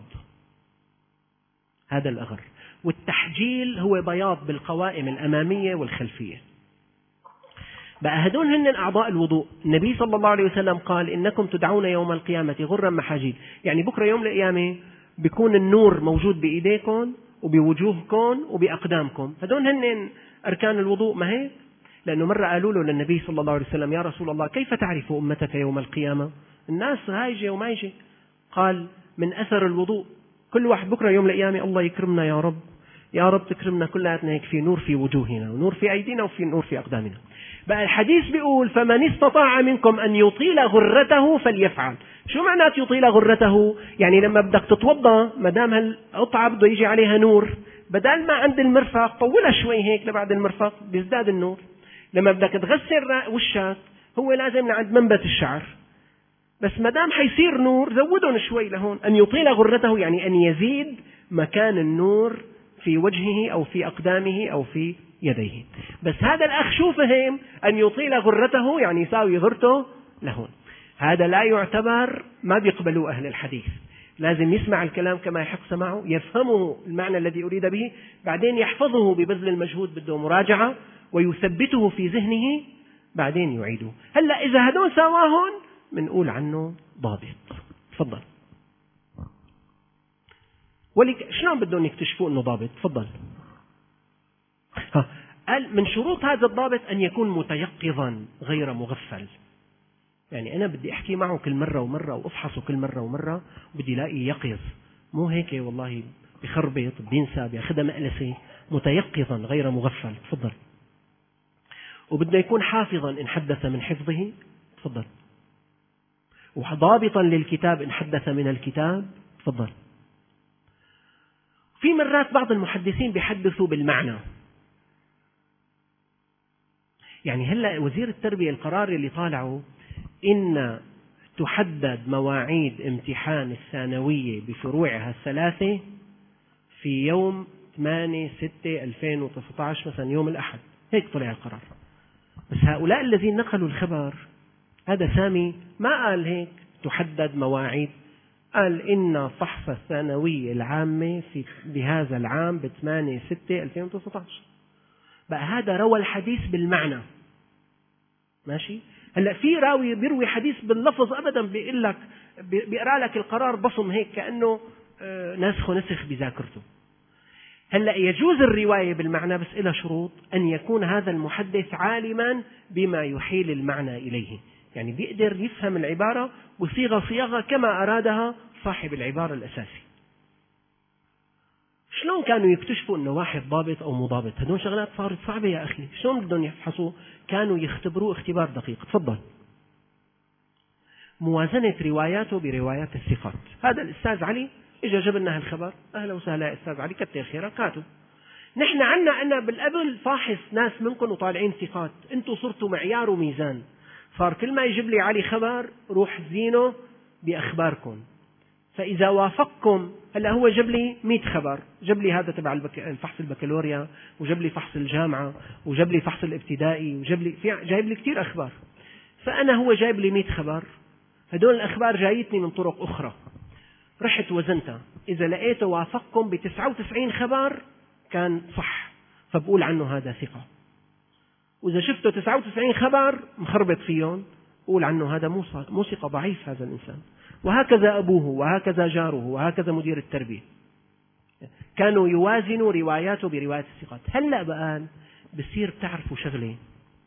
هذا الأغر. والتحجيل هو بياض بالقوائم الأمامية والخلفية. بقى هدول هن أعضاء الوضوء. النبي صلى الله عليه وسلم قال إنكم تدعون يوم القيامة غرا محاجيل، يعني بكرة يوم القيامة بيكون النور موجود بإيديكم وبوجوهكم وبأقدامكم. هدول هن أركان الوضوء، ما هيك؟ لأنه مرة قالوا له للنبي صلى الله عليه وسلم يا رسول الله كيف تعرف أمتك يوم القيامة؟ الناس هايجة وما يجي. قال من أثر الوضوء. كل واحد بكرة يوم القيامة الله يكرمنا يا رب، يا رب تكرمنا كلياتنا هيك في نور في وجوهنا ونور في أيدينا وفي نور في أقدامنا. بقى الحديث بيقول فمن استطاع منكم أن يطيل غرته فليفعل. شو معنات يطيل غرته؟ يعني لما بدك تتوضأ مدام هالقطعة بده يجي عليها نور، بدل ما عند المرفق طولها شوي هيك لبعد المرفق بيزداد النور. لما بدك تغسل وشك هو لازم لعند منبت الشعر، بس مدام حيصير نور زودهم شوي لهون. أن يطيل غرته يعني أن يزيد مكان النور في وجهه أو في أقدامه أو في يديه. بس هذا الأخ شو فهم؟ أن يطيل غرته يعني يساوي غرته لهون. هذا لا يعتبر، ما بيقبلوا أهل الحديث. لازم يسمع الكلام كما يحق سماعه، يفهمه المعنى الذي أريد به، بعدين يحفظه ببذل المجهود، بده مراجعة، ويثبته في ذهنه بعدين يعيده. هلأ إذا هدول سواهن منقول عنه ضابط. تفضل. شلون بدهم يكتشفوا أنه ضابط؟ تفضل. قال من شروط هذا الضابط أن يكون متيقظا غير مغفل. يعني أنا بدي أحكي معه كل مرة ومرة وأفحصه كل مرة ومرة وبدي لاقي يقظ، مو هيك والله بخربط بينسى بياخذها مقلسة. متيقظا غير مغفل. تفضل. وبده يكون حافظا إن حدث من حفظه. تفضل. وضابطا للكتاب إن حدث من الكتاب. تفضل. في مرات بعض المحدثين بيحدثوا بالمعنى. يعني هلأ وزير التربية القرار اللي طالعه إن تحدد مواعيد امتحان الثانوية بفروعها الثلاثة في يوم 8/6/2019 مثلا يوم الأحد، هيك طلع القرار. بس هؤلاء الذين نقلوا الخبر هذا سامي ما قال هيك تحدد مواعيد، قال إن فحص الثانوية العامة بهذا العام ب8/6/2019. بقى هذا روى الحديث بالمعنى. ماشي. هلا في راوي بيروي حديث باللفظ أبدا بيقول لك بيقرأ لك القرار بصم هيك كأنه ناسخ ونسخ بذاكرته. هلا يجوز الرواية بالمعنى بس إلى شروط، أن يكون هذا المحدث عالما بما يحيل المعنى إليه، يعني بيقدر يفهم العبارة وصيغة كما أرادها صاحب العبارة الأساسي. شلون كانوا يكتشفوا أنه واحد ضابط أو مضابط؟ هذول شغلات صارت صعبة يا أخي. شلون بدهم يفحصوا؟ كانوا يختبروه اختبار دقيق. تفضل. موازنة رواياته بروايات الثقات. هذا الأستاذ علي إجا جاب لنا هالخبر، أهلا وسهلا أستاذ علي كتر خيرك هاتوا. نحن عنا أنا بالقبل فاحص ناس منكم وطالعين ثقات، أنتم صرتوا معيار وميزان. صار كل ما يجيب لي علي خبر روح زينه بأخباركم. فإذا وافقكم، هلا هو جاب لي 100 خبر، جاب لي هذا تبع الفحص البكالوريا، وجاب لي فحص الجامعة، وجاب لي فحص الابتدائي، وجاب لي جايب لي كثير أخبار. فأنا هو جايب لي 100 خبر، هدول الأخبار جايتني من طرق أخرى، رحت وزنتها، إذا لقيته وافقكم ب99 خبر كان صح، فبقول عنه هذا ثقة. وإذا شفته 99 خبر مخربط فيهم، قول عنه هذا مو ثقة، ضعيف هذا الإنسان. وهكذا أبوه، وهكذا جاره، وهكذا مدير التربية. كانوا يوازنوا رواياته بروايات الثقات. هلأ بقى بصير تعرفوا شغلة،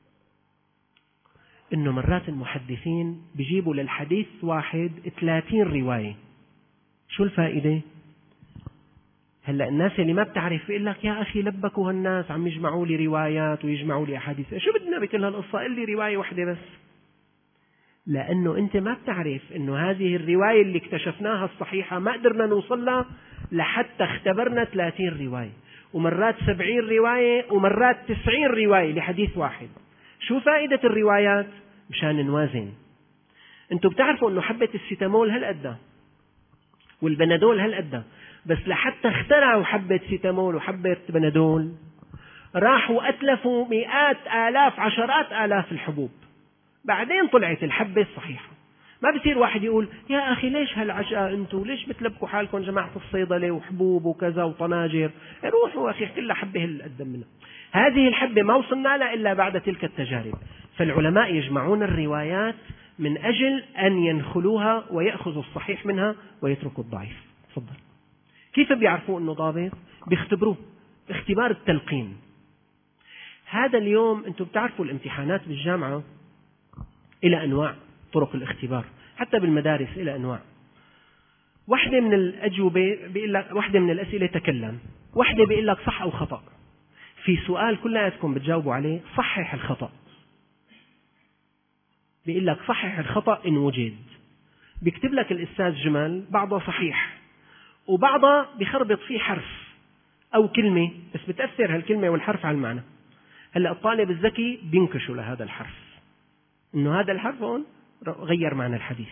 إنه مرات المحدثين بيجيبوا للحديث واحد 30 رواية. شو الفائدة؟ هلأ الناس اللي ما بتعرف بيقول لك يا أخي لبكوا هالناس عم يجمعوا لي روايات ويجمعوا لي أحاديث، شو بدنا بكل هالقصة؟ قل لي رواية واحدة بس. لأنه أنت ما بتعرف أنه هذه الرواية اللي اكتشفناها الصحيحة ما قدرنا نوصلها لحتى اختبرنا 30 رواية، ومرات 70 رواية، ومرات 90 رواية لحديث واحد. شو فائدة الروايات؟ مشان نوازن. أنتوا بتعرفوا أنه حبة السيتامول هالقد والبنادول هالقد، بس لحتى اخترعوا حبة سيتامول وحبة بنادول راحوا أتلفوا مئات آلاف عشرات آلاف الحبوب، بعدين طلعت الحبة الصحيحة. ما بصير واحد يقول يا أخي ليش هالعشاء أنتوا ليش بتلبكوا حالكم جماعة الصيدلة وحبوب وكذا وطناجر، روحوا أخي كلها حبة هالقد منها. هذه الحبة ما وصلنا لها إلا بعد تلك التجارب. فالعلماء يجمعون الروايات من أجل أن ينخلوها ويأخذوا الصحيح منها ويتركوا الضعيف. تفضل. كيف بيعرفوا أنه ضابط؟ بيختبروه اختبار التلقين. هذا اليوم أنتم بتعرفوا الامتحانات بالجامعة إلى أنواع طرق الاختبار، حتى بالمدارس إلى أنواع. واحدة من الأجوبة بيقول لك، واحدة من الأسئلة تكلم، واحدة بيقول لك صح أو خطأ. في سؤال كلياتكم بتجاوبوا عليه صحح الخطأ، بيقول لك صحح الخطأ إن وجد. بيكتب لك الأستاذ جمل بعضها صحيح وبعضها بخربط فيه حرف أو كلمة، بس بتأثر هالكلمة والحرف على المعنى. هلأ الطالب الذكي بينكشوا لهذا الحرف، إنه هذا الحرف هون غير معنى الحديث.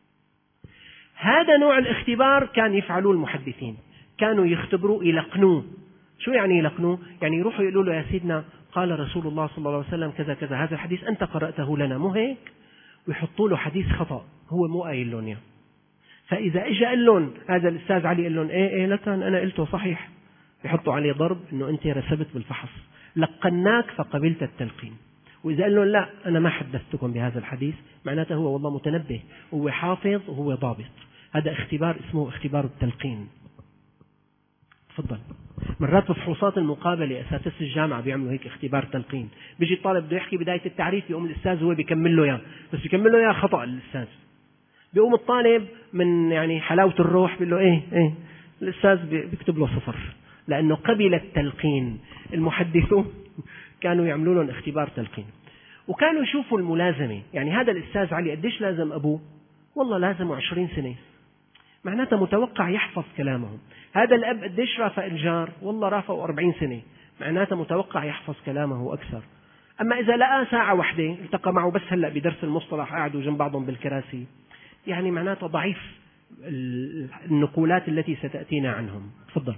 هذا نوع الاختبار كان يفعلوه المحدثين، كانوا يختبروا يلقنوه. شو يعني يلقنوه؟ يعني يروحوا يقولوا له يا سيدنا قال رسول الله صلى الله عليه وسلم كذا كذا، هذا الحديث أنت قرأته لنا مو هيك؟ ويحطوا له حديث خطأ هو مو قايل لهم إياه. فإذا إجا قال لهم هذا الأستاذ علي قال لهم إيه لكن أنا قلته صحيح، يحطوا عليه ضرب إنه أنت رسبت بالفحص. لقناك فقبلت التلقين. وإذا قال لهم لا أنا ما حدثتكم بهذا الحديث، معناته هو والله متنبه، هو حافظ وهو ضابط. هذا اختبار اسمه اختبار التلقين. تفضل. مرات بفحوصات المقابلة أساتذة الجامعة بيعملوا هيك اختبار تلقين، بيجي الطالب بده يحكي بداية التعريف، يقوم الأستاذ هو بيكمل له إياه، بس بيكمل له إياه خطأ الأستاذ. بيقوم الطالب من يعني حلاوة الروح بيقول له إيه الأستاذ بيكتب له 0، لأنه قبل التلقين. المحدثون كانوا يعملوا لهم اختبار تلقين، وكانوا يشوفوا الملازمة. يعني هذا الأستاذ علي قديش لازم أبوه؟ والله لازمه 20 سنة، معناته متوقع يحفظ كلامهم. هذا الأب قديش رافق الجار؟ والله رافقه 40 سنة، معناته متوقع يحفظ كلامه أكثر. أما إذا لقى ساعة واحدة التقى معه بس هلأ بدرس المصطلح، قعدوا جنب بعضهم بالكراسي، يعني معناته ضعيف النقولات التي ستأتينا عنهم. تفضل.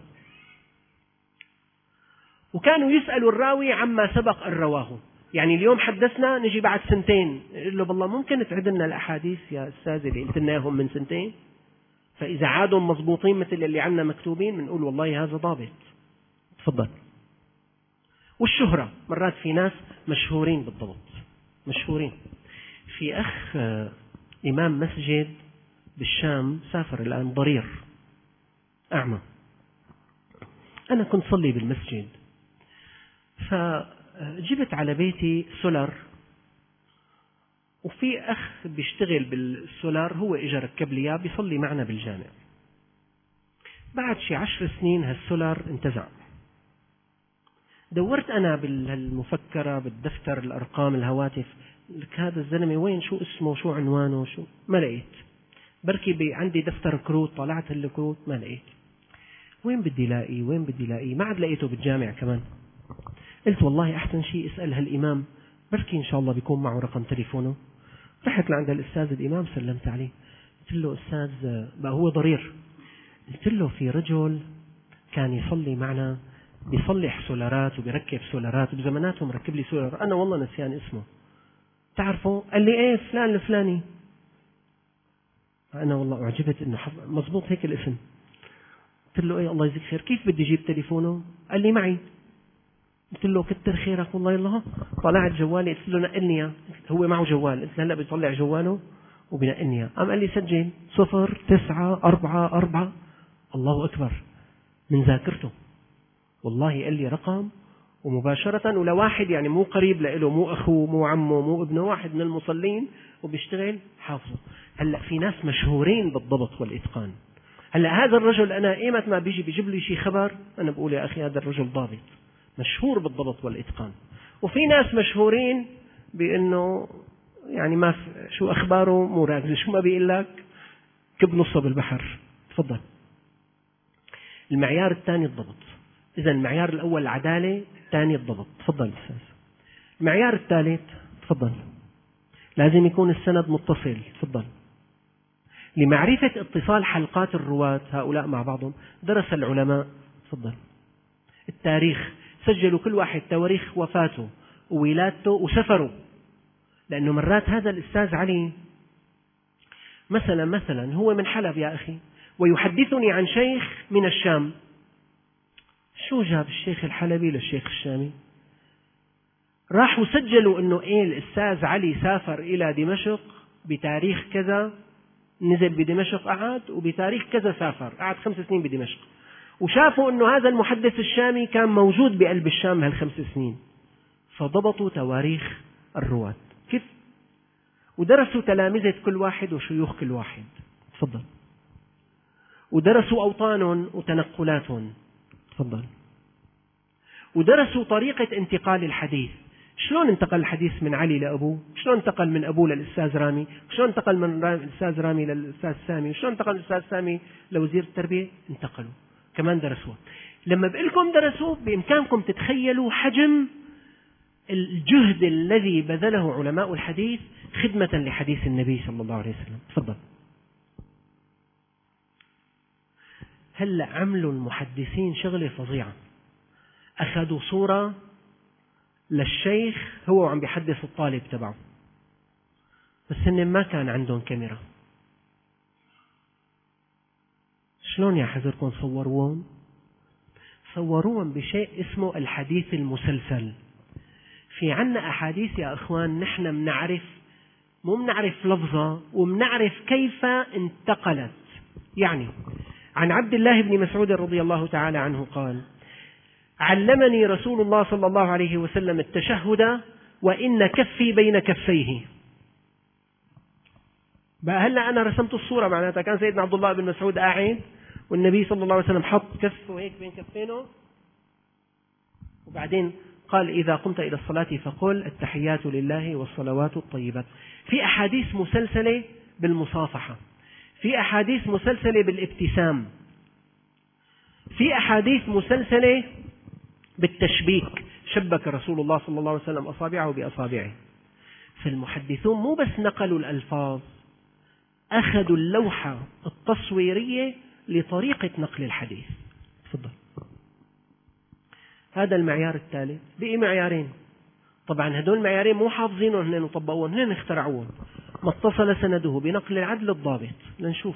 وكانوا يسألوا الراوي عما سبق أن رواه. يعني اليوم حدثنا، نجي بعد سنتين يقول له بالله ممكن تعد لنا الأحاديث يا أستاذ اللي قلت لنا إياهم من سنتين؟ فإذا عادوا مضبوطين مثل اللي عندنا مكتوبين بنقول والله هذا ضابط. تفضل. والشهرة، مرات في ناس مشهورين بالضبط، مشهورين. في أخ إمام مسجد بالشام سافر الآن، ضرير أعمى. أنا كنت صلي بالمسجد، فجبت على بيتي سولار، وفي أخ بيشتغل بالسولار هو إجا ركب لي إياه بيصلي معنا بالجامع. بعد شي 10 سنين هالسولار انتزع. دورت أنا بالمفكرة بالدفتر الأرقام الهواتف، لك هذا الزلمة وين، شو اسمه، شو عنوانه، شو، ما لقيت. بركي عندي دفتر كروت، طلعت الكروت ما لقيت. وين بدي لاقيه؟ ما عاد لقيته بالجامع كمان. قلت والله أحسن شيء اسأل هالإمام، بركي إن شاء الله بيكون معه رقم تليفونه. رحت لعند الأستاذ الإمام سلمت عليه، قلت له أستاذ، بقى هو ضرير، قلت له في رجل كان يصلي معنا بيصلح سولارات وبيركب سولارات، بزماناتهم ركب لي سولار، أنا والله نسيان اسمه، تعرفه؟ قال لي إيه فلان الفلاني. أنا والله أعجبت إنه مضبوط هيك الاسم. قلت له إيه الله يجزيك خير، كيف بدي أجيب تليفونه؟ قال لي معي. قلت له كتر خيرك والله. يلا طلعت جوالي، قلت له نقلني اياه، هو معه جوال، قلت له هلا بيطلع جواله وبنقلني اياه. قام قال لي سجل 0944. الله أكبر، من ذاكرته والله. قال لي رقم ومباشرة، ولواحد يعني مو قريب له، مو أخوه مو عمه مو ابنه، واحد من المصلين وبيشتغل حافظه. هلا في ناس مشهورين بالضبط والإتقان. هلا هذا الرجل أنا إيمت ما بيجيب لي شيء خبر أنا بقول يا أخي هذا الرجل ضابط مشهور بالضبط والإتقان. وفي ناس مشهورين بأنه يعني ما شو أخباره، مو راكز، شو ما بيقول لك كب نصه بالبحر. تفضل. المعيار الثاني الضبط. إذا المعيار الأول العدالة، الثاني الضبط. تفضل أستاذ. المعيار الثالث، تفضل، لازم يكون السند متصل. تفضل. لمعرفة اتصال حلقات الرواة هؤلاء مع بعضهم درس العلماء، تفضل، التاريخ، سجلوا كل واحد تواريخ وفاته وولادته وسفره. لأنه مرات هذا الأستاذ علي مثلا هو من حلب يا أخي، ويحدثني عن شيخ من الشام. شو جاب الشيخ الحلبي للشيخ الشامي؟ راحوا سجلوا أنه الأستاذ علي سافر إلى دمشق بتاريخ كذا، نزل بدمشق قعد، وبتاريخ كذا سافر قعد 5 سنين بدمشق. وشافوا أنه هذا المحدث الشامي كان موجود بقلب الشام هال5 سنين، فضبطوا تواريخ الرواة. كيف؟ ودرسوا تلامذة كل واحد وشيوخ كل واحد. تفضل. ودرسوا أوطانهم وتنقلاتهم. تفضل. ودرسوا طريقة انتقال الحديث، شلون انتقل الحديث من علي لأبوه، شلون انتقل من أبوه للأستاذ رامي، شلون انتقل من الأستاذ رامي للأستاذ سامي، شلون انتقل الأستاذ سامي لوزير التربية. انتقلوا كمان درسوه. لما بقولكم درسوا، بإمكانكم تتخيلوا حجم الجهد الذي بذله علماء الحديث خدمة لحديث النبي صلى الله عليه وسلم. تفضل. هلأ عملوا المحدثين شغلة فظيعة، أخذوا صورة للشيخ هو وعم بيحدث الطالب تبعه، بس إن ما كان عندهم كاميرا. شلون يا حذركم صوروهم؟ صوروهم بشيء اسمه الحديث المسلسل. في عنا أحاديث يا أخوان نحن مو بنعرف لفظها وبنعرف كيف انتقلت. يعني عن عبد الله بن مسعود رضي الله تعالى عنه قال: علمني رسول الله صلى الله عليه وسلم التشهد وإن كفي بين كفيه. بقى هلا أنا رسمت الصورة، معناتها كان سيدنا عبد الله بن مسعود قاعد والنبي صلى الله عليه وسلم حط كفه هيك بين كفينه، وبعدين قال: إذا قمت إلى الصلاة فقل التحيات لله والصلوات الطيبات. في أحاديث مسلسلة بالمصافحة، في أحاديث مسلسلة بالابتسام، في أحاديث مسلسلة بالتشبيك، شبك رسول الله صلى الله عليه وسلم أصابعه بأصابعه. فالمحدثون مو بس نقلوا الألفاظ، أخذوا اللوحة التصويرية لطريقة نقل الحديث. تفضل. هذا المعيار الثالث. بقي معيارين، طبعا هدول المعيارين مو حافظينهم هن وطبقوهم، هن اخترعوهم. ما اتصل سنده بنقل العدل الضابط. لنشوف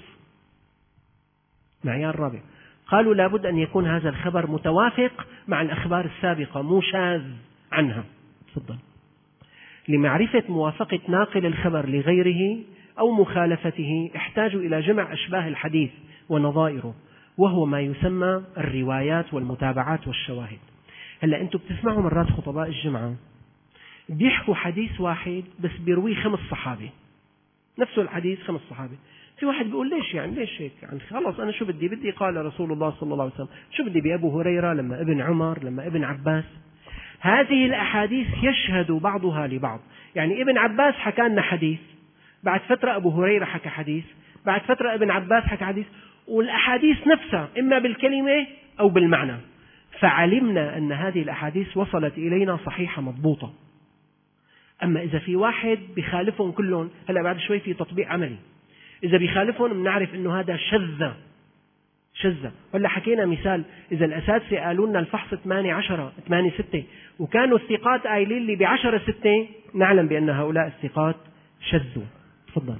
معيار رابع. قالوا لابد أن يكون هذا الخبر متوافق مع الأخبار السابقة، مو شاذ عنها. تفضل. لمعرفة موافقة ناقل الخبر لغيره أو مخالفته احتاجوا إلى جمع أشباه الحديث ونظائره، وهو ما يسمى الروايات والمتابعات والشواهد. هلا أنتم بتسمعوا مرات خطباء الجمعة بيحكوا حديث واحد بس بيرويه 5 صحابة، نفس الحديث 5 صحابة. في واحد بيقول ليش يعني ليش هيك؟ يعني خلاص أنا شو بدي قال رسول الله صلى الله عليه وسلم، شو بدي بأبو هريرة لما ابن عمر لما ابن عباس. هذه الأحاديث يشهد بعضها لبعض. يعني ابن عباس حكى لنا حديث، بعد فترة أبو هريرة حكى حديث، بعد فترة ابن عباس حكى حديث، والأحاديث نفسها إما بالكلمة أو بالمعنى. فعلمنا أن هذه الأحاديث وصلت إلينا صحيحة مضبوطة. أما إذا في واحد بيخالفهم كلهم، هلا بعد شوي في تطبيق عملي، إذا بيخالفهم بنعرف إنه هذا شذ. هلا حكينا مثال، إذا الأساتذة قالوا لنا الفحص 8-6 وكانوا الثقات قايلين لي ب10-6، نعلم بأن هؤلاء الثقات شذوا. تفضل.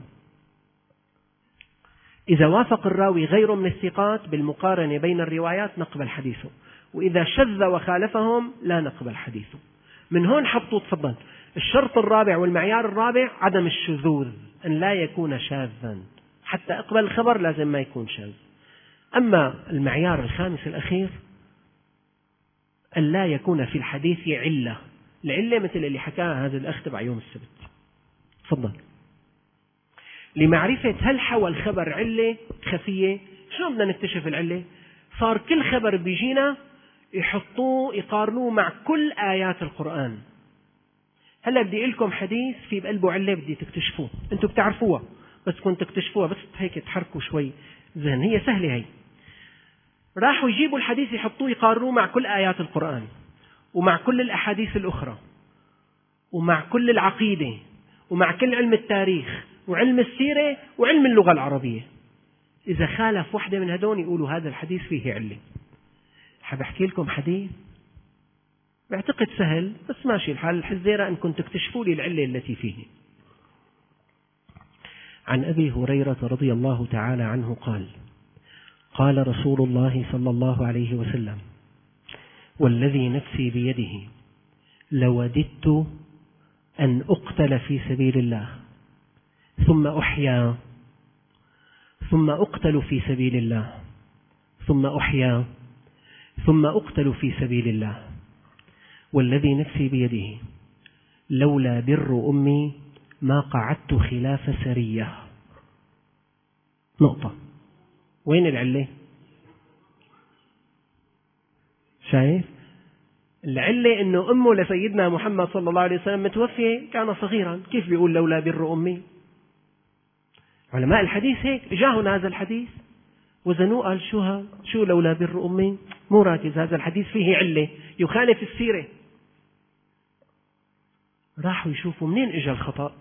إذا وافق الراوي غيره من الثقات بالمقارنة بين الروايات نقبل حديثه، وإذا شذ وخالفهم لا نقبل حديثه. من هون حطوا. تفضل. الشرط الرابع والمعيار الرابع عدم الشذوذ، أن لا يكون شاذا، حتى أقبل الخبر لازم ما يكون شاذ. أما المعيار الخامس الأخير أن لا يكون في الحديث علة. العلة مثل اللي حكاها هذا الأخ تبع يوم السبت. تفضل. لمعرفة هل حوى الخبر علة خفية، شو بدنا نكتشف العلة؟ صار كل خبر بيجينا يحطوه يقارنوه مع كل آيات القرآن. هلا بدي أقول لكم حديث في بقلبه علة بدي تكتشفوه، أنتم بتعرفوها بس كنت تكتشفوها، بس هيك تحركوا شوي ذهن، هي سهلة هي. راحوا يجيبوا الحديث يحطوه يقارنوه مع كل آيات القرآن ومع كل الأحاديث الأخرى ومع كل العقيدة ومع كل علم التاريخ وعلم السيرة وعلم اللغة العربية. إذا خالف واحدة من هدول يقولوا هذا الحديث فيه علة. حاب أحكي لكم حديث بعتقد سهل بس ماشي الحال، الحزيرة أنكم تكتشفوا لي العلة التي فيه. عن أبي هريرة رضي الله تعالى عنه قال: قال رسول الله صلى الله عليه وسلم: والذي نفسي بيده لوددت أن أقتل في سبيل الله ثم أحيا ثم أقتل في سبيل الله ثم أحيا ثم أقتل في سبيل الله، والذي نفسي بيده لولا بر أمي ما قعدت خلاف سرية. نقطة. وين العلة؟ شايف؟ العلة إنه أمه لسيدنا محمد صلى الله عليه وسلم متوفية، كان صغيرا، كيف بيقول لولا بر أمي؟ علماء الحديث هيك جاهن هذا الحديث وزنوه، قال شو لولا بر أمي؟ مو راكز، هذا الحديث فيه علة يخالف السيرة. راحوا يشوفوا منين اجى الخطأ.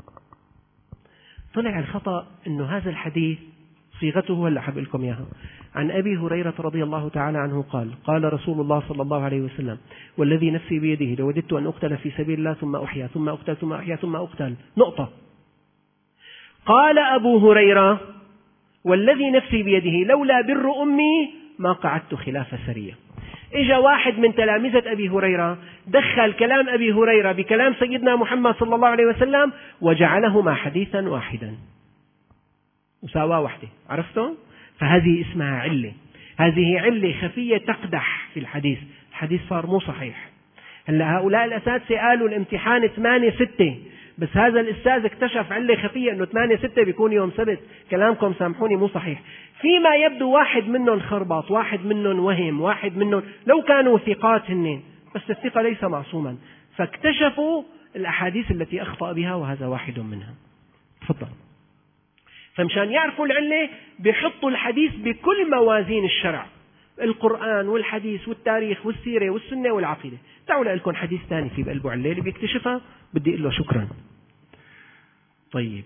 طلع الخطأ إنه هذا الحديث صيغته هلا حب لكم إياها. عن أبي هريرة رضي الله تعالى عنه قال: قال رسول الله صلى الله عليه وسلم: والذي نفسي بيده لوددت أن أقتل في سبيل الله ثم أحيا ثم أقتل ثم أحيا ثم أقتل. نقطة. قال أبو هريرة: والذي نفسي بيده لولا بر أمي ما قعدت خلاف سرية. إجا واحد من تلامذة أبي هريرة دخل كلام أبي هريرة بكلام سيدنا محمد صلى الله عليه وسلم وجعلهما حديثا واحدا، مساواة واحدة. عرفتم؟ فهذه اسمها علة، هذه علة خفية تقدح في الحديث، الحديث صار مو صحيح. هلا هؤلاء الأساتذة قالوا الامتحان 8-6، بس هذا الأستاذ اكتشف علة خفية أنه 8-6 بيكون يوم سبت. كلامكم سامحوني مو صحيح. فيما يبدو واحد منهم خربط، واحد منهم وهم، واحد منهم لو كانوا ثقات هن، بس الثقة ليس معصوما، فاكتشفوا الأحاديث التي أخطأ بها وهذا واحد منها. تفضل. فمشان يعرفوا العلة بيحطوا الحديث بكل موازين الشرع، القرآن والحديث والتاريخ والسيرة والسنة والعقيدة. تعالوا لكم حديث ثاني في بقلبه علة اللي بيكتشفها بدي أقول له شكرا. طيب،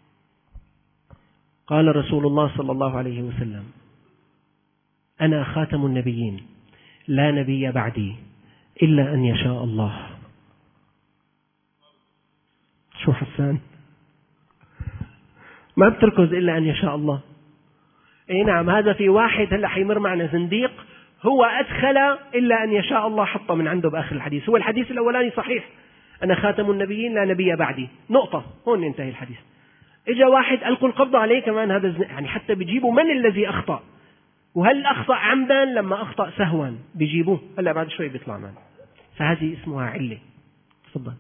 قال رسول الله صلى الله عليه وسلم: أنا خاتم النبيين لا نبي بعدي إلا أن يشاء الله. شو حسان؟ ما بتركز إلا أن يشاء الله. اي نعم، هذا في واحد هلا حيمر معنا زنديق هو أدخل إلا أن يشاء الله، حطه من عنده بآخر الحديث. هو الحديث الأولاني صحيح، أنا خاتم النبيين لا نبي بعدي، نقطة، هون ينتهي الحديث. إجا واحد ألقوا القبض عليه كمان، هذا يعني حتى بيجيبوا من الذي أخطأ، وهل أخطأ عمدا لما أخطأ سهوا بيجيبوه، هلا بعد شوي بيطلع معنا. فهذه اسمها علة. تفضل.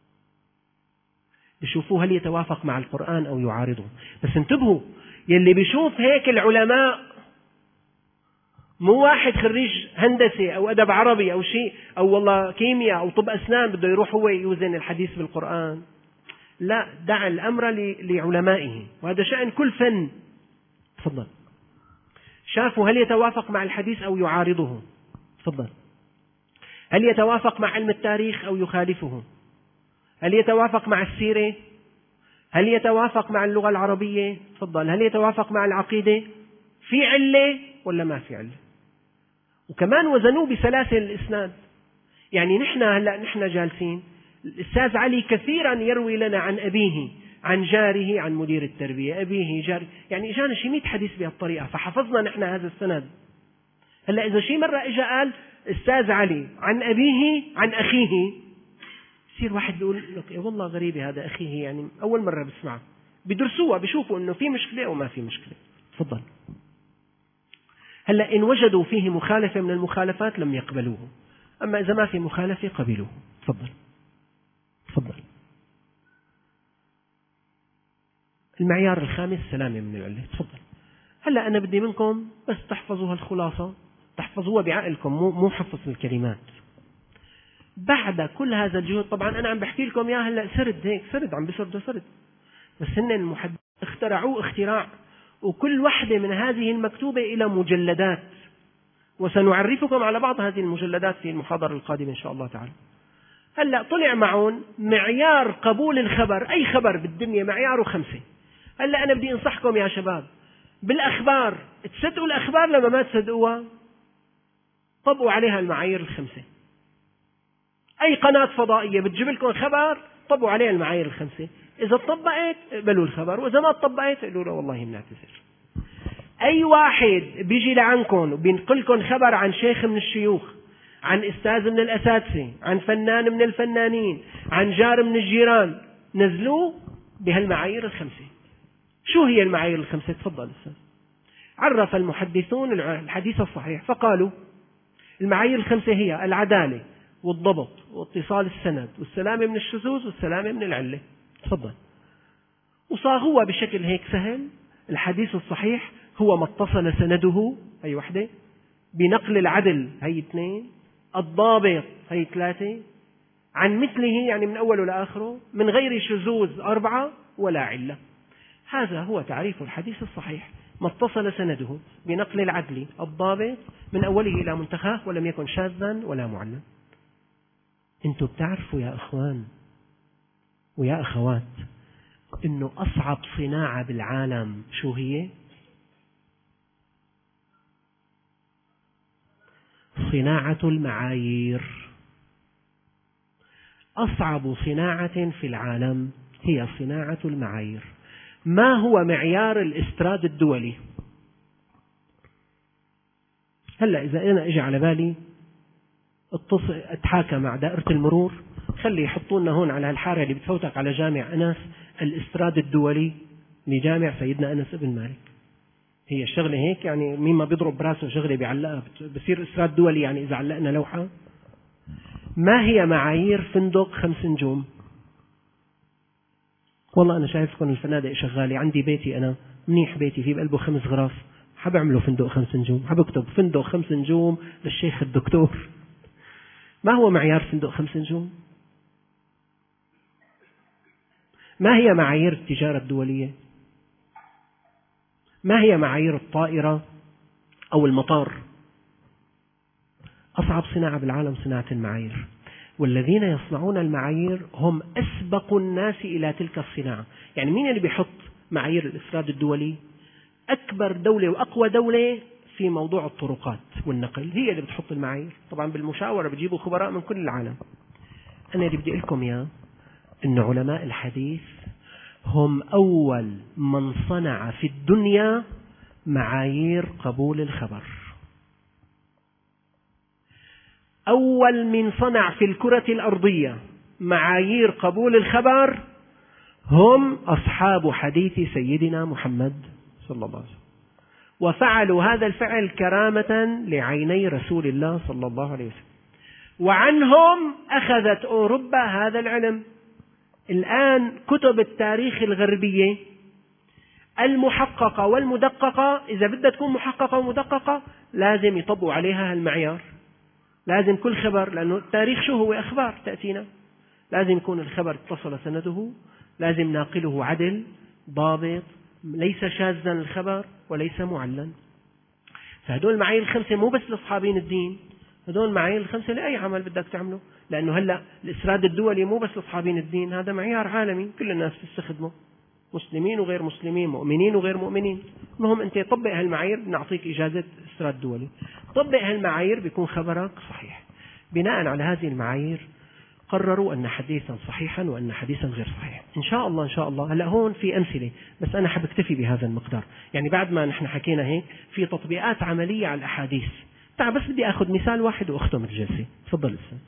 بيشوفوه هل يتوافق مع القرآن أو يعارضه. بس انتبهوا، يلي بيشوف هيك العلماء مو واحد خريج هندسة أو أدب عربي أو شيء، أو والله كيمياء أو طب أسنان بده يروح هو يوزن الحديث بالقرآن. لا، دع الأمر لعلمائه، وهذا شأن كل فن. تفضل. شافوا هل يتوافق مع الحديث أو يعارضه. تفضل. هل يتوافق مع علم التاريخ أو يخالفه؟ هل يتوافق مع السيرة؟ هل يتوافق مع اللغة العربية؟ تفضل. هل يتوافق مع العقيدة؟ في علة ولا ما في علة؟ وكمان وزنوه بسلاسل الإسناد. يعني نحن جالسين، الأستاذ علي كثيرا يروي لنا عن أبيه، عن جاره، عن مدير التربية، أبيه جاري، يعني إجانا شي 100 حديث بهالطريقة، فحفظنا نحن هذا السند. هلا إذا شي مرة إجا قال أستاذ علي عن أبيه عن أخيه، يصير واحد بيقول لك والله غريبة هذا أخيه، يعني أول مرة بسمعه. بدرسوها بيشوفوا إنه في مشكلة أو ما في مشكلة. تفضل. هلا إن وجدوا فيه مخالفة من المخالفات لم يقبلوه، أما إذا ما في مخالفة قبلوه. تفضل. تفضل. المعيار الخامس سلامة من العلة. تفضل. هلا أنا بدي منكم بس تحفظوا هالخلاصة، تحفظوها بعقلكم، مو حفظ الكلمات. بعد كل هذا الجهد، طبعا أنا عم بحكي لكم يا هلا سرد هيك، سرد عم بسرد سرد، بس هن المحدثين اخترعوه اختراع، وكل واحدة من هذه المكتوبة إلى مجلدات، وسنعرفكم على بعض هذه المجلدات في المحاضرة القادمة إن شاء الله تعالى. هلا طلع معون معيار قبول الخبر، أي خبر بالدنيا معياره 5. هلا أنا بدي أنصحكم يا شباب بالأخبار، تصدقوا الأخبار لما ما تصدقوها طبقوا عليها المعايير 5. أي قناة فضائية بتجيب لكم خبر طبقوا عليها المعايير 5. إذا طبقت اقبلوا الخبر، وإذا ما طبقت قالوا له والله بنعتذر. أي واحد بيجي لعنكم وبينقلكم خبر عن شيخ من الشيوخ، عن أستاذ من الأساتذة، عن فنان من الفنانين، عن جار من الجيران، نزلوه بهالمعايير 5. شو هي المعايير 5؟ تفضل أستاذ. عرف المحدثون الحديث الصحيح فقالوا المعايير 5 هي العدالة والضبط واتصال السند والسلامة من الشذوذ والسلامة من العلة. تفضل. وصاغوها بشكل هيك سهل. الحديث الصحيح هو ما اتصل سنده، هي وحدة، بنقل العدل، هي 2، الضابط، هي 3، عن مثله يعني من أوله لآخره، من غير شذوذ 4، ولا علة. هذا هو تعريف الحديث الصحيح: ما اتصل سنده بنقل العدل الضابط من أوله إلى منتهاه، ولم يكن شاذا ولا معلم. أنتم بتعرفوا يا أخوان ويا أخوات إنه أصعب صناعة بالعالم شو هي؟ صناعة المعايير. أصعب صناعة في العالم هي صناعة المعايير. ما هو معيار الاستراد الدولي؟ هلا إذا أنا إجي على بالي اتحاكى مع دائرة المرور، خلي يحطونا هون على الحارة اللي بتفوتك على جامع أنس الاستراد الدولي لجامع سيدنا أنس بن مالك. هي الشغلة هيك يعني؟ مين ما بيضرب براسه شغلة بيعلقها بصير استراد دولي؟ يعني إذا علقنا لوحة. ما هي معايير فندق 5 نجوم؟ والله أنا شايفكم الفنادق شغالة، عندي بيتي أنا منيح، بيتي فيه بقلبه 5 غرف، حاب أعمله فندق 5 نجوم، حاب أكتب فندق 5 نجوم للشيخ الدكتور. ما هو معيار فندق 5 نجوم؟ ما هي معايير التجارة الدولية؟ ما هي معايير الطائرة أو المطار؟ أصعب صناعة بالعالم صناعة المعايير، والذين يصنعون المعايير هم أسبق الناس إلى تلك الصناعة. يعني مين اللي بيحط معايير الإفراد الدولي؟ أكبر دولة وأقوى دولة في موضوع الطرقات والنقل هي اللي بتحط المعايير، طبعا بالمشاورة بتجيبوا خبراء من كل العالم. أنا اللي بدي لكم إياه أن علماء الحديث هم أول من صنع في الدنيا معايير قبول الخبر. أول من صنع في الكرة الأرضية معايير قبول الخبر هم أصحاب حديث سيدنا محمد صلى الله عليه وسلم، وفعلوا هذا الفعل كرامة لعيني رسول الله صلى الله عليه وسلم، وعنهم أخذت أوروبا هذا العلم. الآن كتب التاريخ الغربية المحققة والمدققة، إذا بدها تكون محققة ومدققة لازم يطبقوا عليها المعيار. لازم كل خبر، لأنه التاريخ شو هو؟ أخبار تأتينا، لازم يكون الخبر اتصل سنده، لازم ناقله عدل ضابط، ليس شاذا الخبر وليس معلن. فهدول المعايير ال5 مو بس لأصحابين الدين، هدول المعايير ال5 لأي عمل بدك تعمله، لأنه هلأ الإسراد الدولي مو بس لأصحابين الدين، هذا معيار عالمي كل الناس تستخدمه، مسلمين وغير مسلمين، مؤمنين وغير مؤمنين. المهم أنت طبق هالمعايير، نعطيك إجازة إسراد دولي، طبق هالمعايير بيكون خبرك صحيح. بناء على هذه المعايير قرروا أن حديثا صحيحا وأن حديثا غير صحيح. إن شاء الله إن شاء الله. هلأ هون في أمثلة، بس أنا حاب أكتفي بهذا المقدار. يعني بعد ما نحن حكينا هيك في تطبيقات عملية على الأحاديث. تعال بس بدي أخذ مثال واحد وأختم الجلسة. تفضل أستاذ.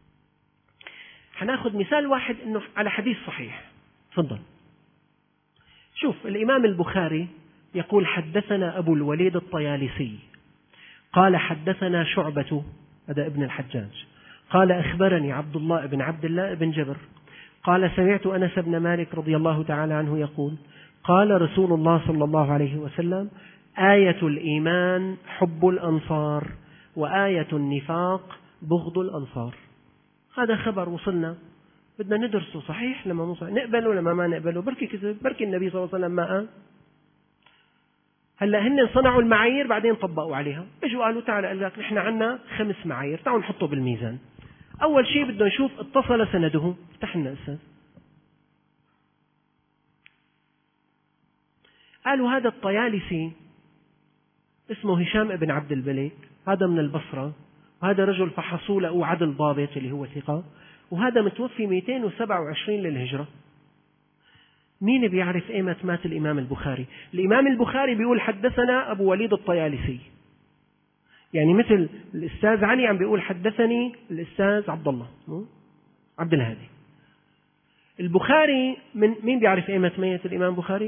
حناخذ مثال واحد إنه على حديث صحيح. تفضل. شوف الإمام البخاري يقول حدثنا أبو الوليد الطيالسي قال حدثنا شعبة، هذا ابن الحجاج، قال أخبرني عبد الله بن عبد الله بن جبر قال سمعت أنس بن مالك رضي الله تعالى عنه يقول قال رسول الله صلى الله عليه وسلم آية الإيمان حب الأنصار وآية النفاق بغض الأنصار. هذا خبر وصلنا، بدنا ندرسه صحيح لما مو صحيح، نقبله لما ما نقبله، بركي كذب، بركي النبي صلى الله عليه وسلم ما قال. هلا هن صنعوا المعايير بعدين طبقوا عليها، اجوا قالوا تعال قال لك نحن عندنا 5 معايير، تعالوا نحطه بالميزان. أول شيء بدنا نشوف اتصل سنده. افتح لنا أستاذ. قالوا هذا الطيالسي اسمه هشام بن عبد الملك، هذا من البصرة، وهذا رجل فحصوا له عدل ضابط اللي هو ثقة، وهذا متوفي 227 للهجرة. مين بيعرف ايمت مات الإمام البخاري؟ الإمام البخاري بيقول حدثنا أبو وليد الطيالسي، يعني مثل الأستاذ علي عم بيقول حدثني الأستاذ عبد الله عبد الهادي. البخاري من مين بيعرف ايمت ميت الإمام البخاري؟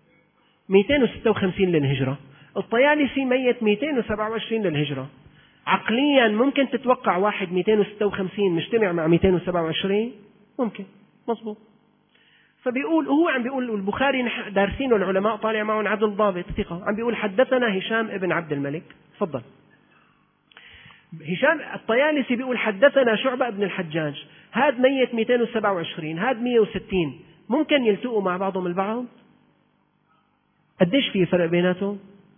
256 للهجرة. الطيالسي ميت 227 للهجرة. عقليا ممكن تتوقع واحد 256 مجتمع مع 227؟ ممكن، مظبوط. فبيقول هو عم بيقول البخاري دارسينه العلماء طالع معهم عدل ضابط ثقة، عم بيقول حدثنا هشام ابن عبد الملك. تفضل. هشام الطيالسي بيقول حدثنا شعبة ابن الحجاج، هذا ميت 227 هذا 160، ممكن يلتقوا مع بعضهم البعض؟ قديش في فرق بيناتهم؟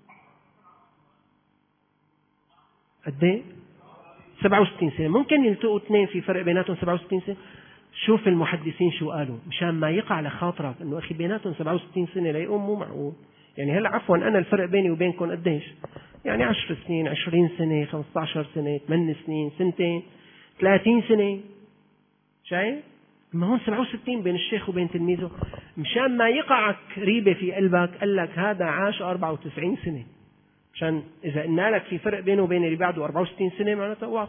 قديه؟ 67 سنة. ممكن يلتقوا اثنين في فرق بيناتهم 67 سنة؟ شوف المحدثين شو قالوا مشان ما يقع لخاطرك انه اخي بيناتهم 67 سنة ليقوم مو معقول. يعني هلا عفوا انا الفرق بيني وبينكم قديش؟ يعني 10 سنين، 20 سنة، 15 سنة، 8 سنين، 2 30 سنة. شايف؟ ما هون 67 بين الشيخ وبين تلميذه، مشان ما يقعك ريبة في قلبك قال لك هذا عاش 94 سنة، مشان إذا قلنا لك في فرق بينه وبين اللي بعده 64 سنة معناته واقع.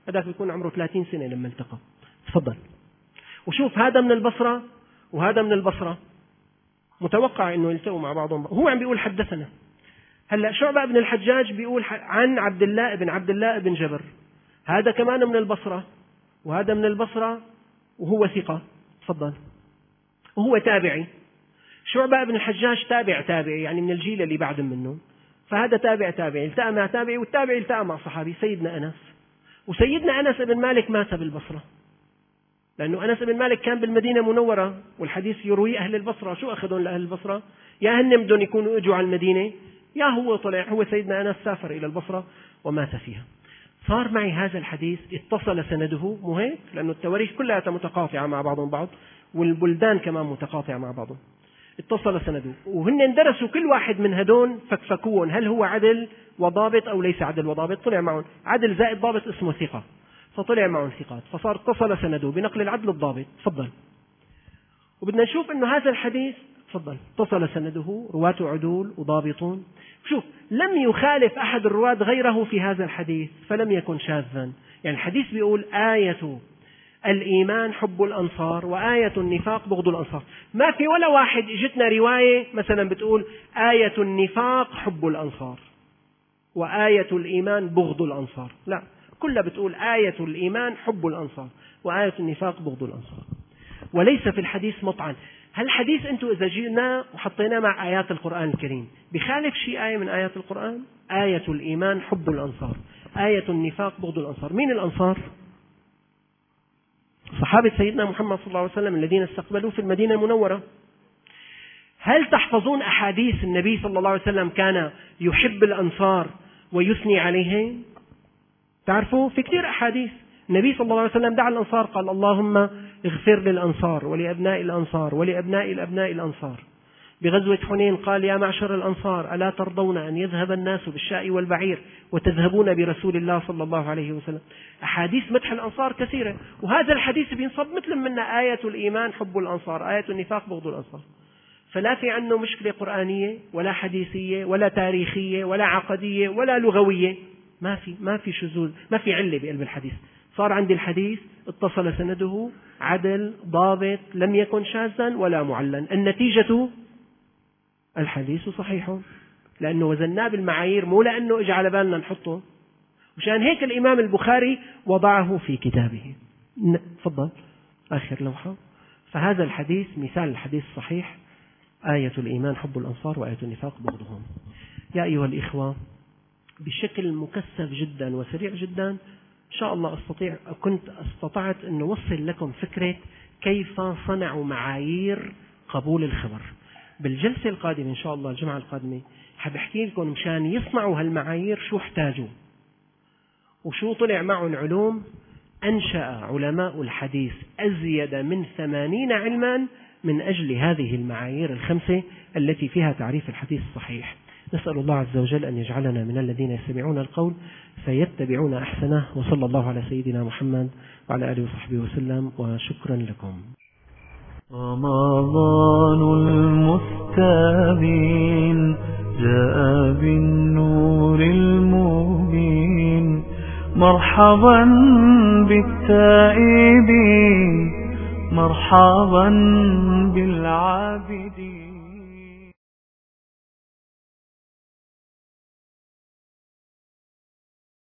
هذاك بيكون عمره 30 سنة لما التقى. تفضل. وشوف هذا من البصرة وهذا من البصرة، متوقع أنه يلتقوا مع بعضهم. هو عم بيقول حدثنا. هلأ شعبة بن الحجاج بيقول عن عبد الله بن جبر، هذا كمان من البصرة وهذا من البصرة وهو ثقة. تفضل. وهو تابعي. شعبة بن الحجاج تابعي يعني من الجيل اللي بعد منه، فهذا تابعي التقى مع تابعي، والتابعي التقى مع صحابي سيدنا أنس. وسيدنا أنس بن مالك مات بالبصرة، لأنه أنس بن مالك كان بالمدينة المنورة، والحديث يروي أهل البصرة. شو أخذون لأهل البصرة؟ يا هن بدهم يكونوا اجوا على المدينة، يا هو سيدنا أنس سافر إلى البصرة ومات فيها. صار معي هذا الحديث اتصل سنده، مو هيك؟ لأنه التواريخ كلها متقاطعة مع بعضهم بعض، والبلدان كمان متقاطعة مع بعضهم. اتصل سنده، وهن درسوا كل واحد من هدول فكفكوهم، هل هو عدل وضابط أو ليس عدل وضابط. طلع معهم عدل زائد ضابط اسمه ثقة، فطلع معهم ثقات، فصار اتصل سنده بنقل العدل الضابط. تفضل. وبدنا نشوف انه هذا الحديث، تفضل، اتصل سنده، رواته عدول وضابطون. شوف، لم يخالف أحد الرواة غيره في هذا الحديث، فلم يكن شاذا. يعني الحديث بيقول آية الإيمان حب الأنصار وآية النفاق بغض الأنصار. ما في ولا واحد اجتنا رواية مثلا بتقول آية النفاق حب الأنصار وآية الإيمان بغض الأنصار، لا، كلها بتقول آية الإيمان حب الأنصار وآية النفاق بغض الأنصار. وليس في الحديث مطعن. هالحديث أنتم إذا جينا وحطيناه مع آيات القرآن الكريم بخالف شيء آية من آيات القرآن؟ آية الإيمان حب الأنصار، آية النفاق بغض الأنصار. مين الأنصار؟ صحابة سيدنا محمد صلى الله عليه وسلم الذين استقبلوه في المدينة المنورة. هل تحفظون أحاديث النبي صلى الله عليه وسلم كان يحب الأنصار ويثني عليهم؟ تعرفوا في كثير أحاديث النبي صلى الله عليه وسلم دعا الأنصار، قال اللهم اغفر للأنصار ولأبناء الأنصار ولأبناء الأبناء الأنصار. بغزوة حنين قال يا معشر الأنصار ألا ترضون أن يذهب الناس بالشاء والبعير وتذهبون برسول الله صلى الله عليه وسلم. أحاديث مدح الأنصار كثيرة، وهذا الحديث بينصب مثل منا آية الإيمان حب الأنصار، آية النفاق بغض الأنصار. فلا في عنه مشكلة قرآنية ولا حديثية ولا تاريخية ولا عقدية ولا لغوية، ما في شذوذ، ما في علة بقلب الحديث. صار عندي الحديث اتصل سنده، عدل ضابط، لم يكن شاذا ولا معلن. النتيجة الحديث صحيح، لأنه وزناه بالمعايير، مو لأنه إجا على بالنا نحطه. وشان هيك الإمام البخاري وضعه في كتابه. تفضل آخر لوحة. فهذا الحديث مثال الحديث الصحيح، آية الإيمان حب الأنصار وآية النفاق بغضهم. يا أيها الإخوة، بشكل مكثف جدا وسريع جدا إن شاء الله كنت استطعت أن أوصل لكم فكرة كيف صنعوا معايير قبول الخبر. بالجلسة القادمة إن شاء الله الجمعة القادمة حبحكي لكم مشان يصنعوا هالمعايير شو احتاجوا وشو طلع معهم علوم. أنشأ علماء الحديث أزيد من 80 علما من أجل هذه المعايير الخمسة التي فيها تعريف الحديث الصحيح. نسأل الله عز وجل أن يجعلنا من الذين يستمعون القول فيتبعون أحسنه، وصلى الله على سيدنا محمد وعلى آله وصحبه وسلم، وشكرا لكم. رمضان المستبين جاء بالنور المبين، مرحبا بالتائبين، مرحبا بالعابدين.